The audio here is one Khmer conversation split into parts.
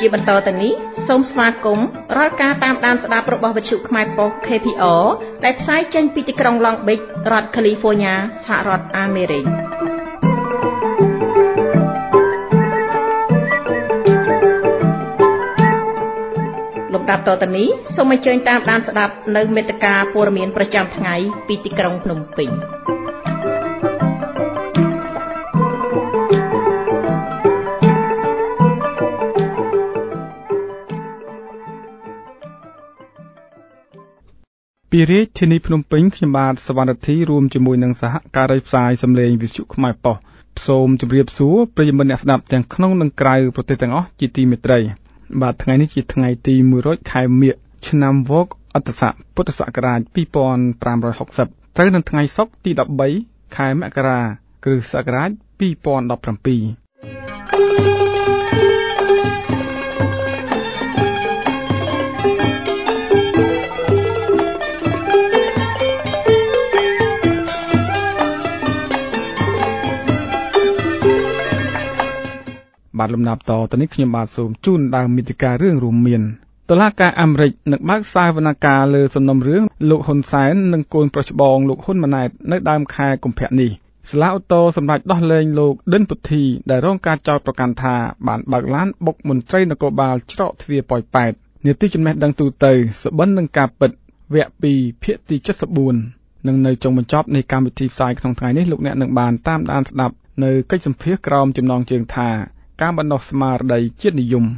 ជាបន្តទៅនេះសូមស្វាគមន៍រាល់ការតាមដានស្ដាប់របស់វិទ្យុខ្មែរប៉ុស្តិ៍ KPR ដែលផ្សាយចេញពីទីក្រុង Long Beach រដ្ឋ California សហរដ្ឋអាមេរិកលំដាប់តទៅនេះសូមអញ្ជើញតាមដានស្ដាប់នៅមេត្តាព័ត៌មានប្រចាំថ្ងៃពីទីក្រុងភ្នំពេញពីរាជធានីភ្នំពេញខ្ញុំបាទសវណ្ណធីរួមជាមួយនឹងសហការីផ្សាយសម្លេងវិទ្យុខ្មែរប៉ុស្តិ៍សូមជម្រាបសួរប្រិយមិត្តអ្នកស្ដាប់ទាំងក្នុងនិងក្រៅប្រទេសទាំងអស់ជាទីមេត្រីបាទថ្ងៃនេះជាថ្ងៃទី100ខែមិញឆ្នាំវកអត្តស័កពុទ្ធសករាជ2560ត្រូវនឹងថ្ងៃសុក្រទី13ខែមករាគ្រិស្តសករាជ2017បាទលំដាប់តទៅនេះខ្ញុំបាទសូមជូនដើមមេតិការរឿងរួមមានតុលាការអាមេរិកនឹងបើកសាវនាការលើសំណុំរឿងលោកហ៊ុនសែននិងកូនប្រុសច្បងលោកហ៊ុនម៉ាណែតនៅដើមខែកុម្ភៈនេះសាលាឧទ្ធរសម្រាប់ដោះលែងលោកដិនពុទ្ធីដែលរងការចោទប្រកាន់ថាបានបើកឡានបុកមន្ត្រីនគរបាលច្រកទ្វារប៉ោយប៉ែតនាទីចំណេះដឹងទូទៅសបិននឹងការពិតវគ្គ2ភាគទី74នឹងនៅចុងបញ្ចប់នៃកម្មវិធីផ្សាយក្នុងថ្ងៃនេះលោកអ្នកនឹងបានតាមដានស្ដាប់នៅកិច្ចសម្ភាសក្រោមចំណងជើងថាការបណ្ដុះស្មារតីជាតិនិយម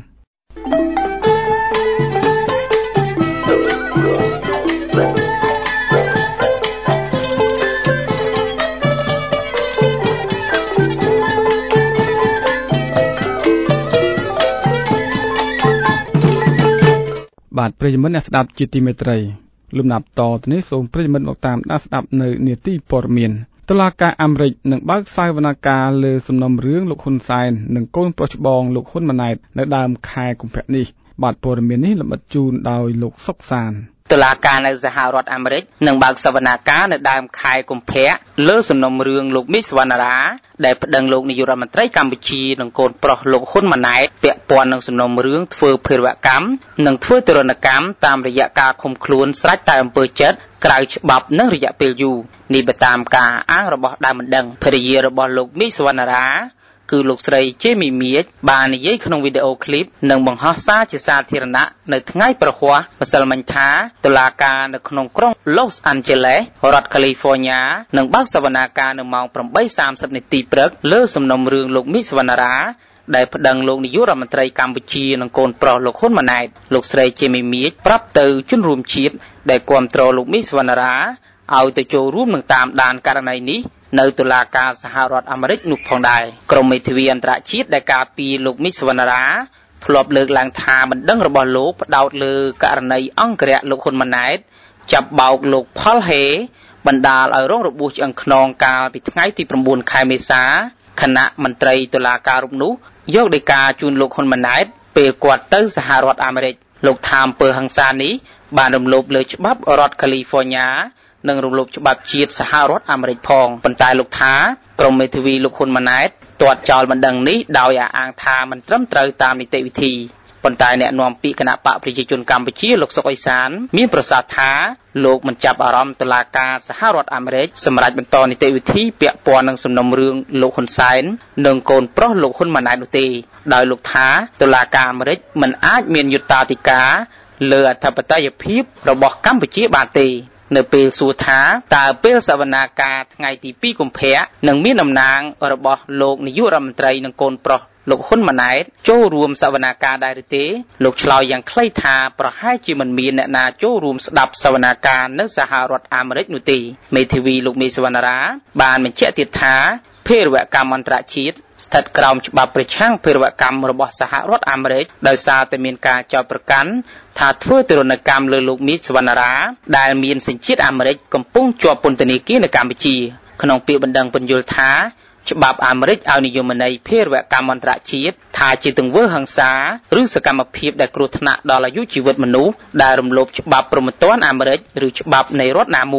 បាទប្រិយមិត្តអ្នកស្ដាប់ជាទីមេត្រីលំដាប់តទៅនេះសូមប្រិយមិត្តមកតាមដានស្ដាប់នៅនាទីព័ត៌មានតុលាការអាមេរិកនឹងបើកសាវនាការលើសំណុំរឿងលោកហ៊ុនសែននិងកូនប្រុសច្បងលោកហ៊ុនម៉ាណែតនៅដើមខែកុម្ភៈនេះបាទព័ត៌មាននេះលម្អិតជូនដោយលោកសុកសានតុលាការនៅសហរដ្ឋអាមេរិកនឹងបើកសវនាការនៅដើមខែកុម្ភៈលើសំណុំរឿងលោកមីសវណ្ណារាដែលប្តឹងលោកនាយករដ្ឋមន្ត្រីកម្ពុជានិងកូនប្រុសលោកហ៊ុនម៉ាណែតពាក់ព័ន្ធនឹងសំណុំរឿងធ្វើភេរវកម្មនិងធ្វើទរណកម្មតាមរយៈការឃុំខ្លួនស្រេចតែអំពើចិត្តក្រៅច្បាប់និងរយៈពេលយូរនេះបើតាមការអាងរបស់ដើមបណ្ដឹងភរិយារបស់លោកមីសវណ្ណារាគឺលោកស្រីជេមីមៀចបាននិយាយក្នុងវីដេអូឃ្លីបនិងបង្ហោះសារជាសាធារណៈនៅថ្ងៃប្រហ័សម្សិលមិញថាតុលាការនៅក្នុងក្រុង Los Angeles រដ្ឋ California នឹងបើកសវនាការនៅម៉ោង 8:30 នាទីព្រឹកលើសំណុំរឿងលោកមីសវណ្ណារាដែលប្តឹងលោកនាយករដ្ឋមន្ត្រីកម្ពុជានិងកូនប្រុសលោកហ៊ុនម៉ាណែតលោកស្រីជេមីមៀចប្រាប់ទៅជនរួមជាតិដែលគាំទ្រលោកមីសវណ្ណារាឲ្យទៅចូលរួមនឹងតាមដានករណីនេះនៅតុលាការសហរដ្ឋអាមេរិកនោះផងដែរក្រមមេធាវីអន្តរជាតិដែលការពារលោកមីសវណ្ណារាធ្លាប់លើកឡើងថាបណ្ដឹងរបស់លោកផ្ដោតលើករណីអង្គរៈលោកហ៊ុនម៉ាណែតចាប់បោកលោកផលហេបណ្ដាលឲ្យរងរបួសឆ្អឹងខ្នងកាលពីថ្ងៃទី9ខែមេសាគណៈមន្ត្រីតុលាការរូបនោះយកដីកាជូនលោកហ៊ុនម៉ាណែតពេលគាត់ទៅសហរដ្ឋអាមេរិកលោកថាអំពើហិង្សានេះបានរំលោភលើច្បាប់រដ្ឋ California និងរំលោភច្បាប់ជាតិសហរដ្ឋអាមេរិកផងប៉ុន្តែលោកថាក្រមមេធាវីលោកហ៊ុនម៉ាណែតទាត់ចោលបណ្ដឹងនេះដោយអះអាងថាមិនត្រឹមត្រូវតាមនីតិវិធីប៉ុន្តែអ្នកនាំពាក្យគណៈបកប្រជាជនកម្ពុជាលោកសុកអេសានមានប្រសាសន៍ថាលោកមិនចាប់អារម្មណ៍តុលាការសហរដ្ឋអាមេរិកសម្រាប់បន្តនីតិវិធីពាក់ព័ន្ធនឹងសំណុំរឿងលោកហ៊ុនសែននិងកូនប្រុសលោកហ៊ុនម៉ាណែតនោះទេដោយលោកថាតុលាការអាមេរិកមិនអាចមានយុត្តាធិការលើអធិបតេយ្យភាពរបស់កម្ពុជាបានទេនៅពេលសួរថាតើពេលសវនាការថ្ងៃទី2កុម្ភៈនឹងមានតំណាងរបស់លោកនាយករដ្ឋមន្ត្រីនិងកូនប្រុសលោកហ៊ុនម៉ាណែតចូលរួមសវនាការដែរឬទេលោកឆ្លើយយ៉ាងខ្លីថាប្រហែលជាមិនមានអ្នកណាចូលរួមស្ដាប់សវនាការនៅសហរដ្ឋអាមេរិកនោះទេមេធាវីលោកមីសវណ្ណារាបានបញ្ជាក់ទៀតថាភេរវកម្មអន្តរជាតិស្ថិតក្រោមច្បាប់ប្រឆាំងភេរវកម្មរបស់សហរដ្ឋអាមេរិកដោយសារតែមានការចោទប្រកាន់ថាធ្វើទរណកម្មលើលោកមីសវណ្ណារាដែលមានសញ្ជាតិអាមេរិកកំពុងជាប់ពន្ធនាគារនៅកម្ពុជាក្នុងពាក្យបណ្ដឹងពន្យល់ថាច្បាប់អាមេរិកឲ្យនិយមន័យភេរវកម្មអន្តរជាតិថាជាទង្វើហិង្សាឬសកម្មភាពដែលគ្រោះថ្នាក់ដល់អាយុជីវិតមនុស្សដែលរំលោភច្បាប់ព្រហ្មទណ្ឌអាមេរិកឬច្បាប់នៃរដ្ឋណាមួយ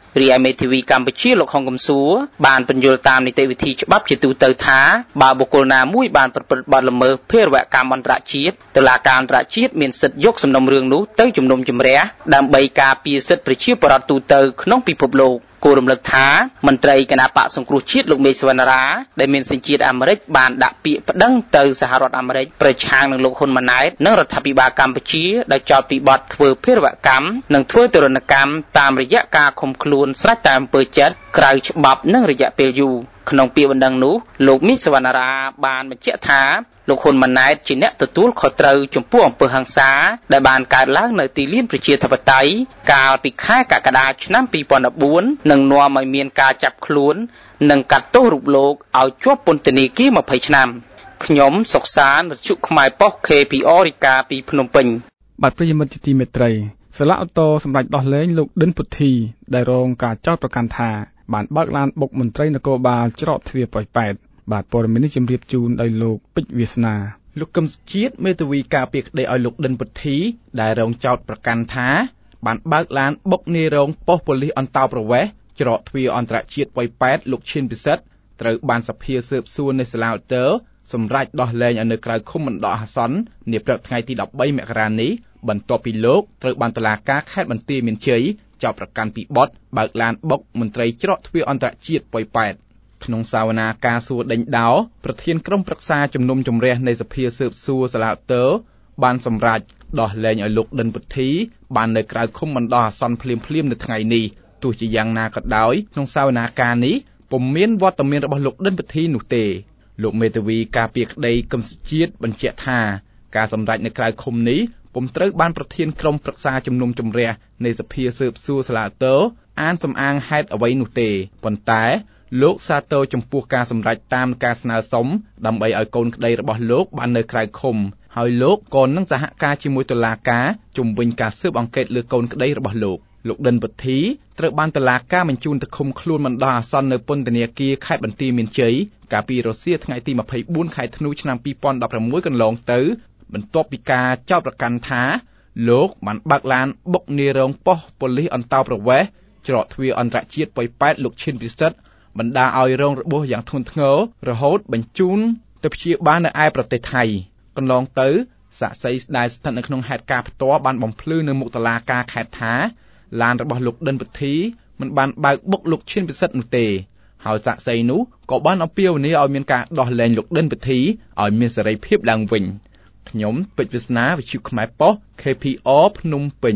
រីឯមេធាវីកម្ពុជាលោកហុងកំសួរបានបញ្យល់តាមនីតិវិធីច្បាប់ជាទូទៅថាបើបុគ្គលណាមួយបានប្រព្រឹត្តបទល្មើសភេរវកម្មអន្តរជាតិតុលាការអន្តរជាតិមានសិទ្ធិយកសំណុំរឿងនោះទៅជំនុំជម្រះដើម្បីការពារសិទ្ធិប្រជាពលរដ្ឋទូទៅក្នុងពិភពលោកគួររំលឹកថាមន្ត្រីគណៈបកសង្គ្រោះជាតិលោកមេសវណ្ណរាដែលមានសញ្ជាតិអាមេរិកបានដាក់ពាក្យប្តឹងទៅសហរដ្ឋអាមេរិកប្រឆាំងនឹងលោកហ៊ុនម៉ាណែតនិងរដ្ឋាភិបាលកម្ពុជាដោយចោទពីបទធ្វើភេរវកម្មនិងធ្វើទរណកម្មតាមរយៈការឃុំខ្លួនស្រេចតាមអំពើចិត្តក្រៅច្បាប់និងរយៈពេលយូរក្នុងពាក្យបណ្ដឹងនោះលោកមេសវណ្ណរាបានបញ្ជាក់ថាលោកហ៊ុនម៉ាណែតជាអ្នកទទួលខុសត្រូវចំពោះអំពើហិង្សាដែលបានកើតឡើងនៅទីលានប្រជាធិបតេយ្យកាលពីខែកក្កដាឆ្នាំ2014និងនាំឲ្យមានការចាប់ខ្លួននិងកាត់ទោសរូបលោកឲ្យជាប់ពន្ធនាគារ20ឆ្នាំខ្ញុំសុកសានវិទ្យុខ្មែរប៉ុស្តិ៍ KPR រាយការណ៍ពីភ្នំពេញបាទប្រិយមិត្តជាទីមេត្រីសាលាឧទ្ធរសម្ដេចដោះលែងលោកដិនពុទ្ធីដែលរងការចោទប្រកាន់ថាបានបើកឡានបុកមន្ត្រីនគរបាលច្រកទ្វារប៉ោយប៉ែតបាទព័ត៌មាននេះជម្រាបជូនដោយលោកពេជ្រវាសនាលោកកឹមសុជាតិមេធាវីការពារក្តីឲ្យលោកដិនពុទ្ធីដែលរងចោទប្រកាន់ថាបានបើកឡានបុកនាយរងប៉ុស្តិ៍ប៉ូលីសអន្តោប្រវេសន៍ច្រកទ្វារអន្តរជាតិប៉ោយប៉ែតលោកឈិនពិសិដ្ឋត្រូវបានសភាស៊ើបសួរនៃសាលាឧទ្ធរសម្រេចដោះលែងឲ្យនៅក្រៅឃុំបណ្ដោះអាសន្ននាព្រឹកថ្ងៃទី13មករានេះបន្ទាប់ពីលោកត្រូវបានតុលាការខេត្តបន្ទាយមានជ័យចោទប្រកាន់ពីបទបើកឡានបុកមន្ត្រីច្រកទ្វារអន្តរជាតិប៉ោយប៉ែតក្នុងសវនាការសួរដេញដោប្រធានក្រុមប្រឹក្សាជំនុំជម្រះនៃសភាស៊ើបសួរសាលាឧទ្ធរបានសម្រេចដោះលែងឲ្យលោកដិនពុទ្ធីបាននៅក្រៅឃុំបណ្ដោះអាសន្នភ្លាមៗនៅថ្ងៃនេះទោះជាយ៉ាងណាក៏ដោយក្នុងសវនាការនេះពុំមានវត្តមានរបស់លោកដិនពុទ្ធីនោះទេលោកមេធាវីការពារក្តីកឹមសុជាតិបញ្ជាក់ថាការសម្រេចនៅក្រៅឃុំនេះពុំត្រូវបានប្រធានក្រុមប្រឹក្សាជំនុំជម្រះនៃសភាស៊ើបសួរសាលាឧទ្ធរអានសំអាងហេតុអ្វីនោះទេប៉ុន្តែលោកសាទរចំពោះការសម្រេចតាមការស្នើសុំដើម្បីឲ្យកូនក្តីរបស់លោកបាននៅក្រៅឃុំហើយលោកក៏នឹងសហការជាមួយតុលាការជំវិញការស៊ើបអង្កេតលើកូនក្តីរបស់លោកដិនពុទ្ធីត្រូវបានតុលាការបញ្ជូនទៅឃុំខ្លួនបណ្ដោះអាសន្ននៅពន្ធនាគារខេត្តបន្ទាយមានជ័យកាលពីរសៀលថ្ងៃទី24ខែធ្នូឆ្នាំ2016កន្លងទៅបន្ទាប់ពីការចោទប្រកាន់ថាលោកបានបើកឡានបុកនាយរងប៉ុស្តិ៍ប៉ូលីសអន្តោប្រវេសន៍ច្រកទ្វារអន្តរជាតិប៉ោយប៉ែតលោកឈិនពិសិដ្ឋបណ្ដាឲ្យរងរបួសយ៉ាងធ្ងន់ធ្ងររហូតបញ្ជូនទៅព្យាបាលនៅឯប្រទេសថៃកន្លងទៅសាក្សីដែលស្ថិតនៅក្នុងហេតុការណ៍ផ្ទាល់បានបំភ្លឺនៅមុខតុលាការខេត្តថាឡានរបស់លោកដិនពុទ្ធីមិនបានបើកបុកលោកឈិនពិសិដ្ឋនោះទេហើយសាក្សីនោះក៏បានអំពាវនាវឲ្យមានការដោះលែងលោកដិនពុទ្ធីឲ្យមានសេរីភាពឡើងវិញខ្ញុំពេជ្រវាសនាវិទ្យុខ្មែរប៉ុស្តិ៍ KPR ភ្នំពេញ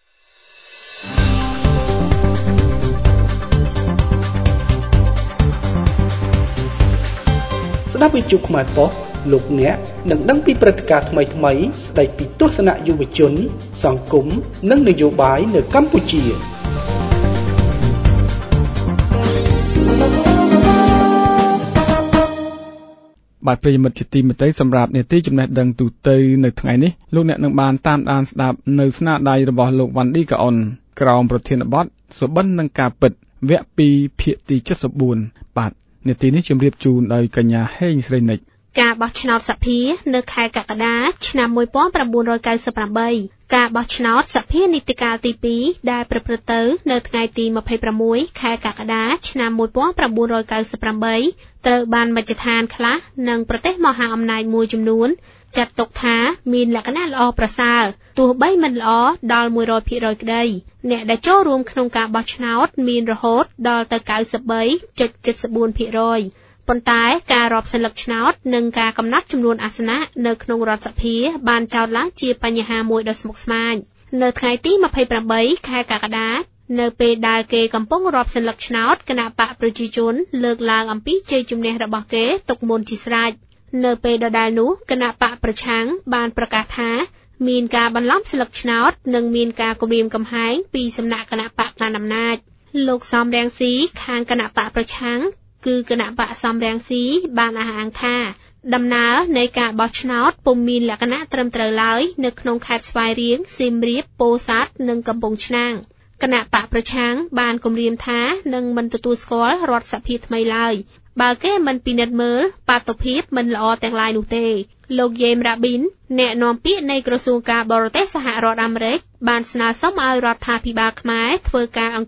ស្ដាប់វិទ្យុខ្មែរប៉ុស្តិ៍លោកអ្នកនឹងដឹងពីព្រឹត្តិការណ៍ថ្មីៗស្ដីពីទស្សនៈយុវជនសង្គមនិងនយោបាយនៅកម្ពុជាបាទប្រិយមិត្តជាទីមេត្រីសម្រាប់នាទីចំណេះដឹងទូទៅនៅថ្ងៃនេះលោកអ្នកនឹងបានតាមដានស្ដាប់នៅស្នាដៃរបស់លោកវ៉ាន់ឌីកាអុនក្រោមប្រធានបទសុបិននឹងការពិតវគ្គ2ភាគទី74បាទនាទីនេះជម្រាបជូនដោយកញ្ញាហេងស្រីនិចការបោះឆ្នោតសភានៅខែកក្កដាឆ្នាំ1998ការបោះឆ្នោតសភានីតិកាលទី2ដែលប្រព្រឹត្តទៅនៅថ្ងៃទី26ខែកក្កដាឆ្នាំ1998ត្រូវបានមជ្ឈដ្ឋានខ្លះនិងប្រទេសមហាអំណាចមួយចំនួនចាត់ទុកថាមានលក្ខណៈល្អប្រសើរទោះបីមិនល្អដល់ 100% ក្តីអ្នកដែលចូលរួមក្នុងការបោះឆ្នោតមានរហូតដល់ទៅ 93.74%ប៉ុន្តែការរាប់សន្លឹកឆ្នោតនិងការកំណត់ចំនួនអាសនៈនៅក្នុងរដ្ឋសភាបានចោទឡើងជាបញ្ហាមួយដ៏ស្មុគស្មាញនៅថ្ងៃទី28ខែកក្កដានៅពេលដែលគេកំពុងរាប់សន្លឹកឆ្នោតគណៈបកប្រជាជនលើកឡើងអំពីជ័យជំនះរបស់គេទុកមុនជាស្រេចនៅពេលដដែលនោះគណៈបកប្រឆាំងបានប្រកាសថាមានការបន្លំសន្លឹកឆ្នោតនិងមានការគំរាមកំហែងពីសំណាក់គណៈបកកណ្ដាលអំណាចលោកសំរងស៊ីខាងគណៈបកប្រឆាំងគឺគណៈបកសំរងស៊ីបានអះអាងថាដំណើរនៃការបោះឆ្នោតពុំមានលក្ខណៈត្រឹមត្រូវឡើយនៅក្នុងខេត្តស្វាយរៀងសៀមរាបពោធិ៍សាត់និងកំពង់ឆ្នាំងគណៈបកប្រឆាំងបានគំរាមថានឹងមិនទទួលស្គាល់រដ្ឋសភាថ្មីឡើយបើគេមិនពិនិត្យមើលបាតុភិបមិនល្អទាំងឡាយនោះទេលោកយេមរ៉ាប៊ីនអ្នកនាំពាក្យនៃក្រសួងការបរទេសសហរដ្ឋអាមេរិកបានស្នើសុំឲ្យរដ្ឋាភិបាលខ្មែរធ្វើការអង្កេត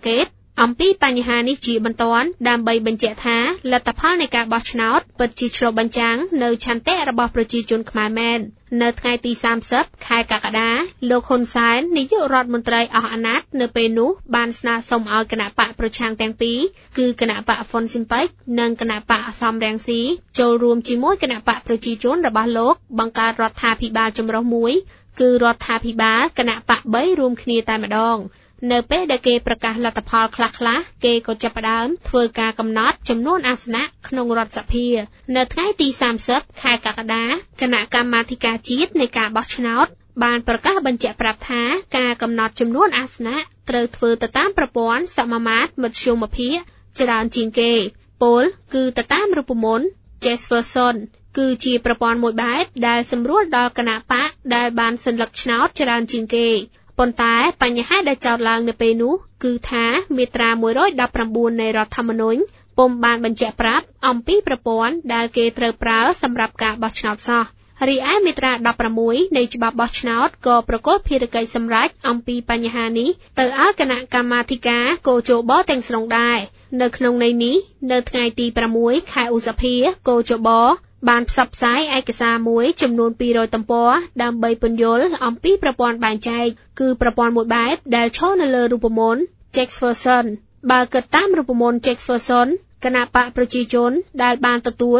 អំពីបញ្ហានេះជាបន្ទាន់ដើម្បីបញ្ជាក់ថាលទ្ធផលនៃការបោះឆ្នោតពិតជាឆ្លុះបញ្ចាំងនៅឆន្ទៈរបស់ប្រជាជនខ្មែរមែននៅថ្ងៃទី30ខែកក្កដាលោកហ៊ុនសែននាយករដ្ឋមន្ត្រីអស់អាណត្តិនៅពេលនោះបានស្នើសុំឲ្យគណៈបកប្រឆាំងទាំងពីរគឺគណៈបកហ្វុនស៊ិនប៉ិចនិងគណៈបកសំរងស៊ីចូលរួមជាមួយគណៈបកប្រជាជនរបស់លោកបង្កើតរដ្ឋាភិបាលចម្រុះមួយគឺរដ្ឋាភិបាលគណៈបក3រួមគ្នាតែម្ដងនៅពេលដែលគេប្រកាសលទ្ធផលខ្លះៗគេក៏ចាប់ផ្ដើមធ្វើការកំណត់ចំនួនអាសនៈក្នុងរដ្ឋសភានៅថ្ងៃទី30ខែកក្កដាគណៈកម្មាធិការជាតិនៃការបោះឆ្នោតបានប្រកាសបញ្ជាក់ប្រាប់ថាការកំណត់ចំនួនអាសនៈត្រូវធ្វើទៅតាមប្រព័ន្ធសមាមាត្រមធ្យមភាគច្រើនជាងគេពលគឺទៅតាមរូបមន្ត Jefferson គឺជាប្រព័ន្ធមួយបែបដែលសម្រួលដល់គណៈបកដែលបានសិលឹកឆ្នោតច្រើនជាងគេប៉ុន្តែបញ្ហាដែលចោទឡើងនៅពេលនោះគឺថាមាត្រា119នៃរដ្ឋធម្មនុញ្ញពុំបានបញ្ជាក់ប្រាប់អំពីប្រព័ន្ធដែលគេត្រូវប្រើសម្រាប់ការបោះឆ្នោតសោះរីឯមាត្រា16នៃច្បាប់បោះឆ្នោតក៏ប្រកល់ភារកិច្ចសម្រេចអំពីបញ្ហានេះទៅឲ្យគណៈកម្មាធិការកោជបទាំងស្រុងដែរនៅក្នុងន័យនេះនៅថ្ងៃទី6ខែឧសភាកោជបបានផ្សព្វផ្សាយឯកសារមួយចំនួន200ទំព័រដើម្បីពន្យល់អំពីប្រព័ន្ធបែងចែកគឺប្រព័ន្ធមួយបែបដែលឈរនៅលើរូបមន្ត Jefferson បើគិតតាមរូបមន្ត Jefferson គណៈបកប្រជាជនដែលបានទទួល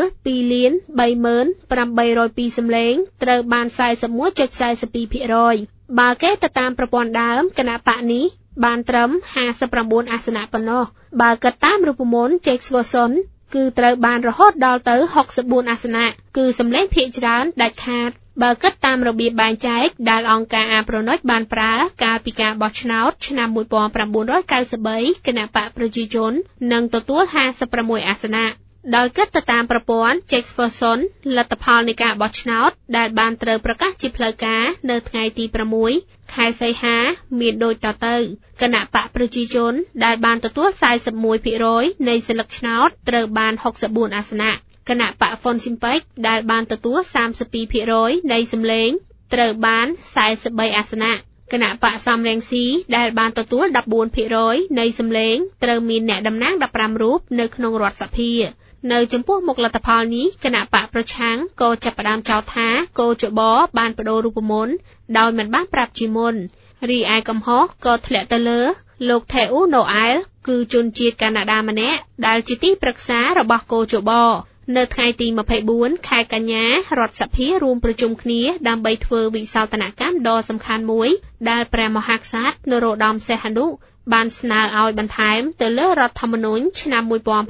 2,38,802 សំឡេងត្រូវបាន 41.42% បើគេទៅតាមប្រព័ន្ធដើមគណៈបកនេះបានត្រឹម59អាសនៈប៉ុណ្ណោះបើគិតតាមរូបមន្ត Jeffersonគឺត្រូវបានរហូតដល់ទៅ64អាសនៈគឺសម្លេងភាគច្រើនដាច់ខាតបើគិតតាមរបៀបបែងចែកដែលអង្គការអាប្រណុចបានប្រើកាលពីការបោះឆ្នោតឆ្នាំ1993គណៈបកប្រជាជននឹងទទួល56អាសនៈដោយគិតទៅតាមប្រព័ន្ធ Jefferson លទ្ធផលនៃការបោះឆ្នោតដែលបានត្រូវប្រកាសជាផ្លូវការនៅថ្ងៃទី6ខែសីហាមានដូចតទៅគណៈបកប្រជាជនដែលបានទទួល 41% នៃសិលឹកឆ្នោតត្រូវបាន64អាសនៈគណៈបកហ្វុនស៊ិនប៉ិចដែលបានទទួល 32% នៃសម្លេងត្រូវបាន43អាសនៈគណៈបកសំរងស៊ីដែលបានទទួល 14% នៃសម្លេងត្រូវមានអ្នកតំណាង15រូបនៅក្នុងរដ្ឋសភានៅចំពោះមុខលទ្ធផលនេះគណៈបកប្រឆាំងក៏ចាប់ផ្ដើមចោទថាកោជបបានបដូររូបមន្តដោយមិនបានប្រាប់ជាមុនរីឯកំហុសក៏ធ្លាក់ទៅលើលោកថេអ៊ូណូអែលគឺជនជាតិកាណាដាម្នាក់ដែលជាទីប្រឹក្សារបស់កោជបនៅថ្ងៃទី24ខែកញ្ញារដ្ឋសភារួមប្រជុំគ្នាដើម្បីធ្វើវិសោធនកម្មដ៏សំខាន់មួយដែលព្រះមហាក្សត្រនរោត្តមសីហនុបានស្នើឲ្យបន្ថែមទៅលើរដ្ឋធម្មនុញ្ញឆ្នាំ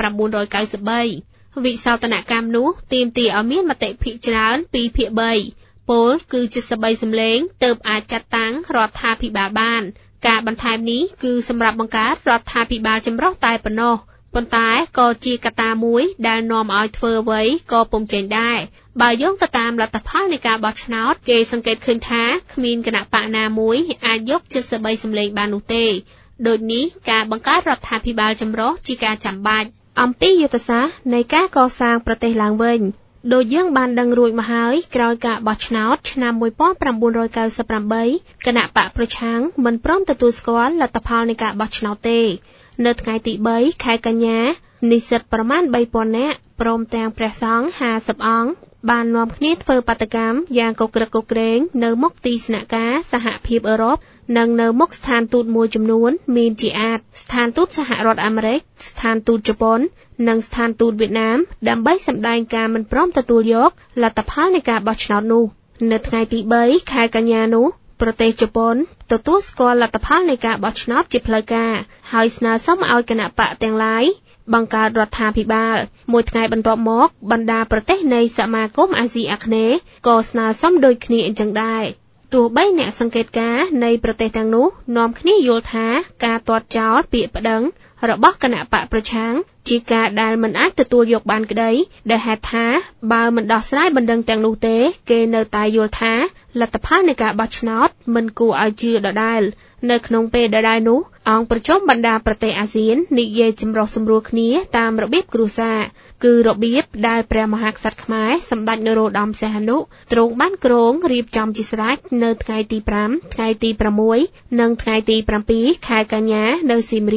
1993វិសោធនកម្មនោះទាមទារឲ្យមានមតិភាគច្រើន2ភាគ3ពលគឺ73សំឡេងទើបអាចចាត់តាំងរដ្ឋាភិបាលបានការបន្ថែមនេះគឺសម្រាប់បង្កើតរដ្ឋាភិបាលចម្រុះតែប៉ុណ្ណោះប៉ុន្តែក៏ជាកត្តាមួយដែលនាំឲ្យធ្វើអ្វីក៏ពុំចេញដែរបើយោងទៅតាមលទ្ធផលនៃការបោះឆ្នោតគេសង្កេតឃើញថាគ្មានគណៈបកណាមួយអាចយក73សំឡេងបាននោះទេដូចនេះការបង្កើតរដ្ឋាភិបាលចម្រុះជាការចាំបាច់អំពីយុទ្ធសាស្ត្រនៃការកសាងប្រទេសឡើងវិញដូចយើងបានដឹងរួចមកហើយក្រោយការបោះឆ្នោតឆ្នាំ1998គណៈបកប្រឆាំងមិនព្រមទទួលស្គាល់លទ្ធផលនៃការបោះឆ្នោតទេនៅថ្ងៃទី3ខែកញ្ញានិស្សិតប្រមាណ 3,000 នាក់ព្រមទាំងព្រះសង្ឃ50អង្គបាននាំគ្នាធ្វើបាតកម្មយ៉ាងកក្រឹកកក្រែងនៅមុខទីស្នាក់ការសហភាពអឺរ៉ុបនិងនៅមុខស្ថានទូតមួយចំនួនមានជាអាចស្ថានទូតសហរដ្ឋអាមេរិកស្ថានទូតជប៉ុននិងស្ថានទូតវៀតណាមដើម្បីសម្ដែងការមិនព្រមទទួលយកលទ្ធផលនៃការបោះឆ្នោតនោះនៅថ្ងៃទី3ខែកញ្ញានោះប្រទេសជប៉ុនទទួលស្គាល់លទ្ធផលនៃការបោះឆ្នោតជាផ្លូវការហើយស្នើសុំឲ្យគណៈបកទាំងឡាយបង្កើតរដ្ឋាភិបាលមួយថ្ងៃបន្ទាប់មកបណ្ដាប្រទេសនៃសមាគមអាស៊ីអាគ្នេយ៍ក៏ស្នើសុំដូចគ្នាអញ្ចឹងដែរទោះបីអ្នកសង្កេតការណ៍នៃប្រទេសទាំងនោះនាំគ្នាយល់ថាការទាត់ចោលពាក្យប្តឹងរបស់គណៈបកប្រឆាំងជាការដែលមិនអាចទទួលយកបានក្តីដែលហេតុថាបើមិនដោះស្រាយបណ្ដឹងទាំងនោះទេគេនៅតែយល់ថាលទ្ធផលនៃការបោះឆ្នោតមិនគួរឲ្យជឿដដែលនៅក្នុងពេលដដែលនោះអង្គប្រជុំបណ្ដាប្រទេសអាស៊ាននិយាយចម្រុះសម្រួលគ្នាតាមរបៀបគ្រួសារគឺរបៀបដែលព្រះមហាក្សត្រខ្មែរសម្ដេចនរោត្តមសីហនុទ្រង់បានគ្រងរៀបចំជាស្រេចនៅថ្ងៃទី5ថ្ងៃទី6និងថ្ងៃទី7ខែកញ្ញានៅសៀមរាប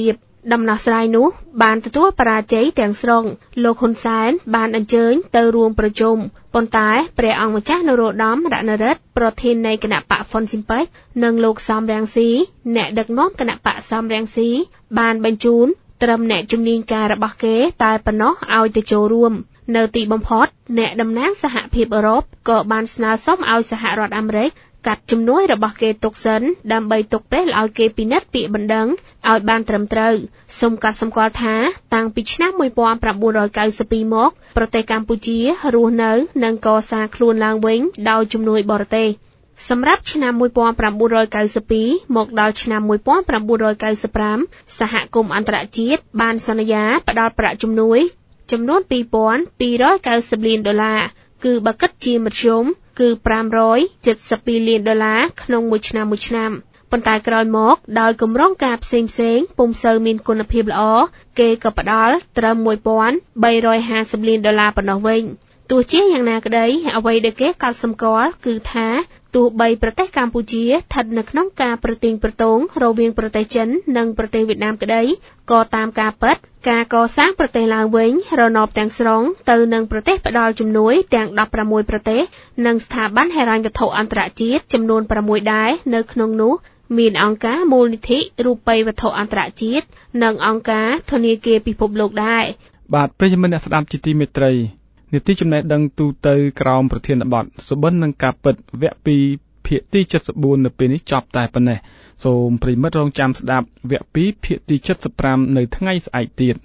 ដំណោះស្រាយនោះបានទទួលបរាជ័យទាំងស្រុងលោកហ៊ុនសែនបានអញ្ជើញទៅរួមប្រជុំប៉ុន្តែព្រះអង្គម្ចាស់នរោត្តមរណរដ្ឋប្រធាននៃគណៈបកហ្វុនស៊ីមប៉ិចនិងលោកសំរងស៊ីអ្នកដឹកនាំគណៈបកសំរងស៊ីបានបញ្ជូនត្រឹមអ្នកជំនាញការរបស់គេតែប៉ុណ្ណោះឲ្យទៅចូលរួមនៅទីបំផុតអ្នកតំណាងសហភាពអឺរ៉ុបក៏បានស្នើសុំឲ្យសហរដ្ឋអាមេរិកកាត់ជំនួយរបស់គេទុកសិនដើម្បីទុកពេលឲ្យគេពិនិត្យពាក្យបណ្ដឹងឲ្យបានត្រឹមត្រូវសូមកាត់សម្គាល់ថាតាំងពីឆ្នាំ1992មកប្រទេសកម្ពុជារស់នៅនិងកសាងខ្លួនឡើងវិញដោយជំនួយបរទេសសម្រាប់ឆ្នាំ1992មកដល់ឆ្នាំ1995សហគមន៍អន្តរជាតិបានសន្យាផ្ដល់ប្រាក់ជំនួយចំនួន$2,290 លានគឺបើគិតជាមធ្យមគឺ$572 លានក្នុងមួយឆ្នាំប៉ុន្តែក្រោយមកដោយគម្រោងការផ្សេងពុំសូវមានគុណភាពល្អគេក៏ផ្ដល់ត្រឹម$1,350 លានប៉ុណ្ណោះវិញទោះជាយ៉ាងណាក្តីអ្វីដែលគេកត់សម្គាល់គឺថាទោះបីប្រទេសកម្ពុជាស្ថិតនៅក្នុងការប្រទែងប្រទង់រវាងប្រទេសចិននិងប្រទេសវៀតណាមក្តីក៏តាមការពិតការកសាងប្រទេសឡើងវិញរណបទាំងស្រុងទៅនឹងប្រទេសផ្ដល់ជំនួយទាំង16ប្រទេសនិងស្ថាប័នហិរញ្ញវត្ថុអន្តរជាតិចំនួន6ដែរនៅក្នុងនោះមានអង្គការមូលនិធិរូបិយវត្ថុអន្តរជាតិនិងអង្គការធនាគារពិភពលោកដែរបាទប្រិយមិត្តអ្នកស្ដាប់ជាទីមេត្រីនីតិចំណេះដឹងទូទៅក្រោមប្រធានបទសុបិននឹងការពិតវគ្គ2ភាគទី74នៅពេលនេះចប់តែប៉ុណ្ណេះសូមប្រិយមិត្តរងចាំស្ដាប់វគ្គ2ភាគទី75នៅថ្ងៃស្អែកទៀត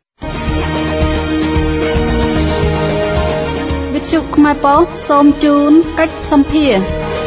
វិទ្យុខ្មែរប៉ុស្តិ៍សូមជូនកិច្ចសម្ភារ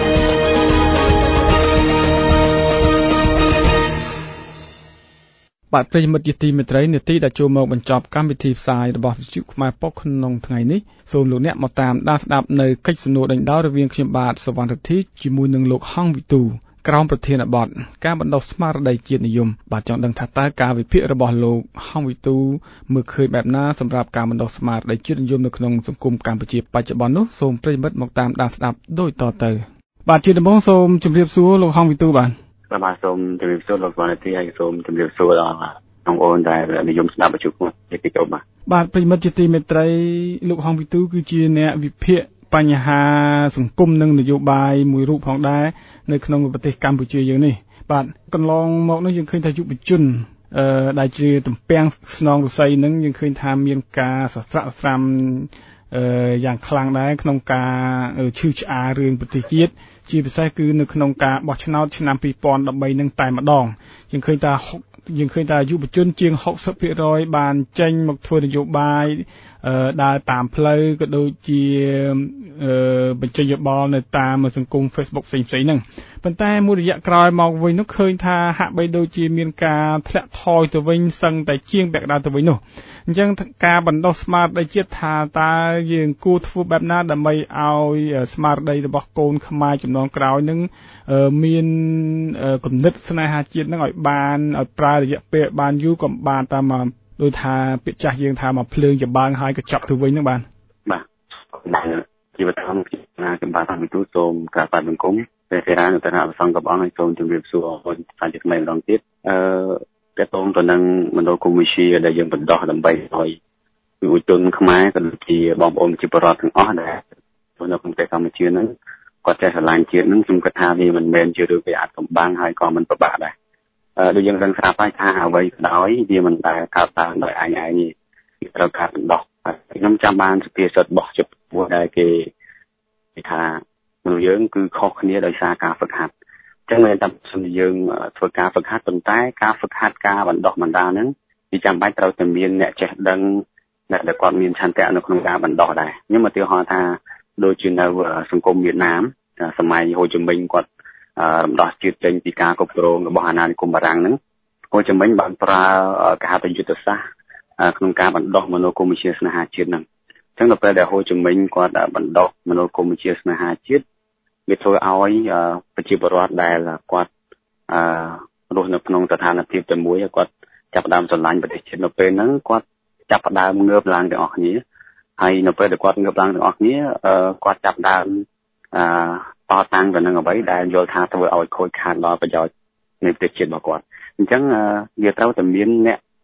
បាទប្រិយមិត្តជាទីមេត្រីនាទីដែលចូលមកបញ្ចប់កម្មវិធីផ្សាយរបស់វិទ្យុខ្មែរប៉ុស្តិ៍ក្នុងថ្ងៃនេះសូមលោកអ្នកមកតាមដានស្ដាប់នៅកិច្ចសំណួរដេញដោលរវាងខ្ញុំបាទសវណ្ណរិទ្ធីជាមួយនឹងលោកហងវិទូក្រោមប្រធានបទការបណ្ដុះស្មារតីជាតិនិយមបាទចង់ដឹងថាតើការវិភាគរបស់លោកហងវិទូមើលឃើញបែបណាសម្រាប់ការបណ្ដុះស្មារតីជាតិនិយមនៅក្នុងសង្គមកម្ពុជាបច្ចុប្បន្ននោះសូមប្រិយមិត្តមកតាមដានស្ដាប់ដូចតទៅបាទជាដំបូងសូមជម្រាបសួរលោកហងវិទូបាទសូមជម្រាបសួរលោកវណ្ណធីហើយសូមជម្រាបសួរដល់បងប្អូនដែលនិយមស្ដាប់វិទ្យុជាទីគោរពបាទប្រិយមិត្តជាទីមេត្រីលោកហងវិទូគឺជាអ្នកវិភាគបញ្ហាសង្គមនិងនយោបាយមួយរូបផងដែរនៅក្នុងប្រទេសកម្ពុជាយើងនេះបាទកន្លងមកនោះយើងឃើញថាយុវជនដែលជាទំពាំងស្នងរស័យនឹងយើងឃើញថាមានការសស្រាក់ស្រាំយ៉ាងខ្លាំងដែរក្នុងការឈឺឆ្អាលរឿងប្រទេសជាតិជាពិសេសគឺនៅក្នុងការបោះឆ្នោតឆ្នាំ2013នឹងតែម្ដងយើងឃើញថាយុវជនជាង 60% បានចេញមកធ្វើនយោបាយដើរតាមផ្លូវក៏ដូចជាបញ្ចេញយោបល់នៅតាមសង្គម Facebook ផ្សេងៗហ្នឹងប៉ុន្តែមួយរយៈក្រោយមកវិញនោះឃើញថាហាក់បីដូចជាមានការធ្លាក់ថយទៅវិញសឹងតែជាងពាក់កណ្ដាលទៅវិញនោះអញ្ចឹងការបណ្ដុះស្មារតីជាតិថាតើយើងគួរធ្វើបែបណាដើម្បីឲ្យស្មារតីរបស់កូនខ្មែរជំនាន់ក្រោយនឹងមានគំនិតស្នេហាជាតិនឹងឲ្យបានឲ្យប្រើរយៈពេលបានយូរក៏បានតាមដោយថាពាក្យចាស់យើងថាមកភ្លើងចម្បាំងហើយក៏ចប់ទៅវិញហ្នឹងបាទជីវិតធម្មតាចម្បាំងវិទូសូមក្រាបបាត់បង្គំព្រះសេរានុត្តរប្រសង្ឃព្រះអង្គឲ្យសូមជម្រាបសួរអរគុណសាជាថ្មីម្ដងទៀតតើតោងទៅនឹងមណ្ឌលកុម្មុយនីដែលយើងបណ្ដោះដើម្បីឲ្យយុវជនខ្មែរក៏ដូចជាបងប្អូនជាបរិបទទាំងអស់ដែលនៅក្នុងប្រទេសកម្ពុជាហ្នឹងគាត់ចេះស្រឡាញ់ជាតិហ្នឹងខ្ញុំគិតថាវាមិនមែនជារឿងវាអាចកំបាំងហើយក៏មិនពិបាកដែរដូចយើងដឹងស្រាប់ហើយថាអ្វីក៏ដោយវាមិនដែលកើតឡើងដោយឯងទេត្រូវការបណ្ដោះខ្ញុំចាំបានសុភាសិតរបស់ជប៉ុនដែលគេថាមនុស្សយើងគឺខុសគ្នាដោយសារការហ្វឹកហាត់អញ្ចឹងមានតែយើងធ្វើការហ្វឹកហាត់ប៉ុន្តែការហ្វឹកហាត់ការបណ្ដោះបណ្ដាលហ្នឹងវាចាំបាច់ត្រូវតែមានអ្នកចេះដឹងអ្នកដែលគាត់មានឆន្ទៈនៅក្នុងការបណ្ដោះដែរខ្ញុំឧទាហរណ៍ថាដូចជានៅសង្គមវៀតណាមសម័យហូជីមិញគាត់រំដោះជាតិចេញពីការគ្រប់គ្រងរបស់អាណានិគមបារាំងហ្នឹងហូជីមិញបានប្រើគេហៅថាយុទ្ធសាស្ត្រក្នុងការបណ្ដោះមនោគមវិជ្ជាស្នេហាជាតិហ្នឹងអញ្ចឹងដល់ពេលដែលហូជីមិញគាត់បណ្ដោះមនោគមវិជ្ជាស្នេហាជាតិវាធ្វើឲ្យប្រជាពលរដ្ឋដែលគាត់រស់នៅក្នុងស្ថានភាពតែមួយគាត់ចាប់ផ្ដើមស្រឡាញ់ប្រទេសជាតិនៅពេលហ្នឹងគាត់ចាប់ផ្ដើមងើបឡើងទាំងអស់គ្នាហើយនៅពេលដែលគាត់ងើបឡើងទាំងអស់គ្នាគាត់ចាប់ផ្ដើមតតាំងទៅនឹងអ្វីដែលយល់ថាធ្វើឲ្យខូចខាតដល់ប្រយោជន៍នៃប្រទេសជាតិរបស់គាត់អញ្ចឹងវាត្រូវតែមានអ្នក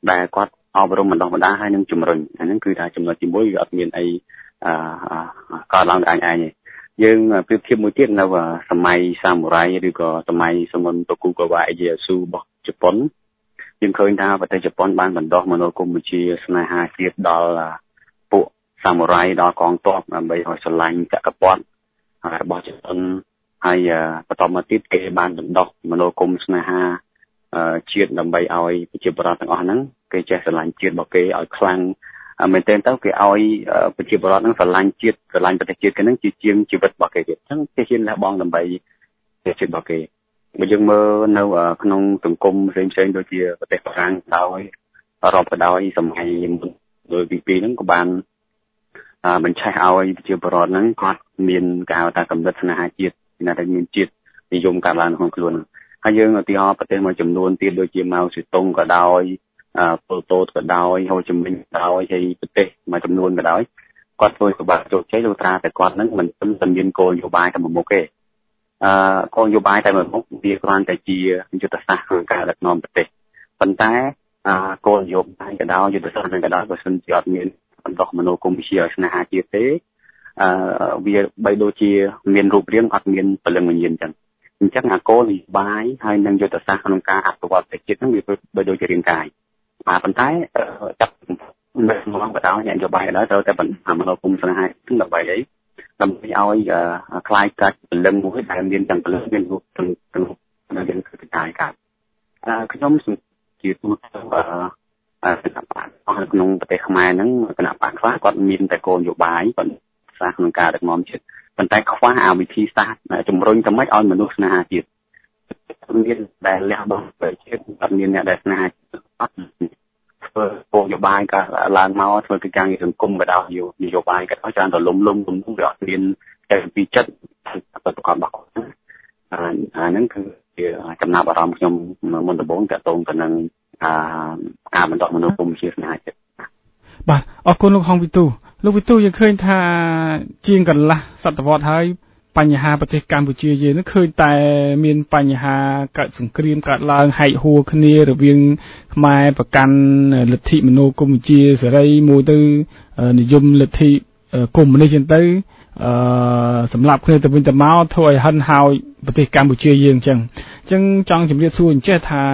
ដែលគាត់អប់រំបណ្ដុះបណ្ដាលហើយនឹងជំរុញអាហ្នឹងគឺថាចំណុចទី1វាអត់មានអីកើតឡើងដោយឯងទេយើងប្រៀបធៀបមួយទៀតនៅសម័យសាមូរ៉ៃឬក៏សម័យសមុនតូគូកាវ៉ាអេយាស៊ូរបស់ជប៉ុនយើងឃើញថាប្រទេសជប៉ុនបានបណ្ដុះមនោគមវិជ្ជាស្នេហាជាតិដល់ពួកសាមូរ៉ៃដល់កងទ័ពដើម្បីឲ្យស្រឡាញ់ចក្រពត្តិរបស់ជប៉ុនហើយបន្តមកទៀតគេបានបណ្ដុះមនោគមស្នេហាជាតិដើម្បីឲ្យប្រជាពលរដ្ឋទាំងអស់ហ្នឹងគេចេះស្រឡាញ់ជាតិរបស់គេឲ្យខ្លាំងមែនទែនទៅគេឲ្យប្រជាពលរដ្ឋហ្នឹងស្រឡាញ់ជាតិស្រឡាញ់ប្រទេសជាតិគេហ្នឹងជាជាងជីវិតរបស់គេទៀតអញ្ចឹងគេហ៊ានលះបង់ដើម្បីប្រទេសជាតិរបស់គេបើយើងមើលនៅក្នុងសង្គមផ្សេងៗដូចជាប្រទេសបារាំងដោយអឺរ៉ុបក៏ដោយសម័យមុនដោយពីហ្នឹងក៏បានបញ្ឆេះឲ្យប្រជាពលរដ្ឋហ្នឹងគាត់មានការហៅថាកម្រិតស្នេហាជាតិណាដែលមានជាតិនិយមកើតឡើងក្នុងខ្លួនហើយយើងឧទាហរណ៍ប្រទេសមួយចំនួនទៀតដូចជាម៉ៅសេតុងក៏ដោយប៉ុលតូតក៏ដោយហូជីមិញក៏ដោយហើយប្រទេសមួយចំនួនក៏ដោយគាត់ធ្វើសម្បត្តិជោគជ័យលុះត្រាតែគាត់ហ្នឹងមិនតែមានគោលនយោបាយតែមួយមុខទេគោលនយោបាយតែមួយមុខវាគ្រាន់តែជាយុទ្ធសាស្ត្រក្នុងការដឹកនាំប្រទេសប៉ុន្តែគោលនយោបាយក៏ដោយយុទ្ធសាស្ត្រហ្នឹងក៏ដោយបើសិនជាអត់មានបណ្ដុះមនោគមវិជ្ជាស្នេហាជាតិទេវាបីដូចជាមានរូបរាងអត់មានពលឹងវិញ្ញាណចឹងអញ្ចឹងគោលនយោបាយហើយនិងយុទ្ធសាស្ត្រក្នុងការអភិវឌ្ឍប្រទេសជាតិហ្នឹងវាបីដូចជារាងកាយប៉ុន្តែចាប់មិនមកបដៅនយោបាយដល់ត្រូវតែបណ្ដុះមនោគមស្នេហាដើម្បីអីដើម្បីឲ្យคล้ายកាច់ពលឹងមួយដែលមានទាំងពលឹងមានរូបទាំងមានគឺកាយកាត់ខ្ញុំជាទូទៅគណៈបកក្នុងប្រទេសខ្មែរហ្នឹងគណៈបកខ្លះគាត់មានតែគោលនយោបាយគាត់សាស្ត្រក្នុងការដឹកនាំជាតិប៉ុន្តែខ្វះវិធីសាស្ត្រជំរុញទៅម៉េចឲ្យមនុស្សស្នេហាជាតិមានដែលលះបង់ទៅជាតិអត់មានអ្នកដែលស្នេហាជាតិអត់ធ្វើគោលនយោបាយក៏ឡើងមកធ្វើកិច្ចការងារសង្គមក៏ដោយនយោបាយក៏ច្រើនតែលំវាអត់មានតែពីចិត្តប្រកបរបស់គាត់អាហ្នឹងគឺជាចំណាប់អារម្មណ៍ខ្ញុំមុនដំបូងតកតងទៅនឹងការបន្តមនោគមវិជ្ជាស្នេហាជាតិបាទអរគុណលោកហងវិទូយើងឃើញថាជាងកន្លះសតវត្សហើយបញ្ហាប្រទេសកម្ពុជាយើងនឹងឃើញតែមានបញ្ហាកើតសង្គ្រាមកើតឡើងហែកហួរគ្នារវាងខ្មែរប្រកាន់លទ្ធិមនោគមវិជ្ជាសេរីមួយទៅនិយមលទ្ធិកុម្មុយនីសចឹងទៅសម្រាប់គ្នាទៅវិញទៅមកធ្វើឲ្យហិនហោចប្រទេសកម្ពុជាយើងអញ្ចឹងចង់ជម្រាបសួរអញ្ចេះថា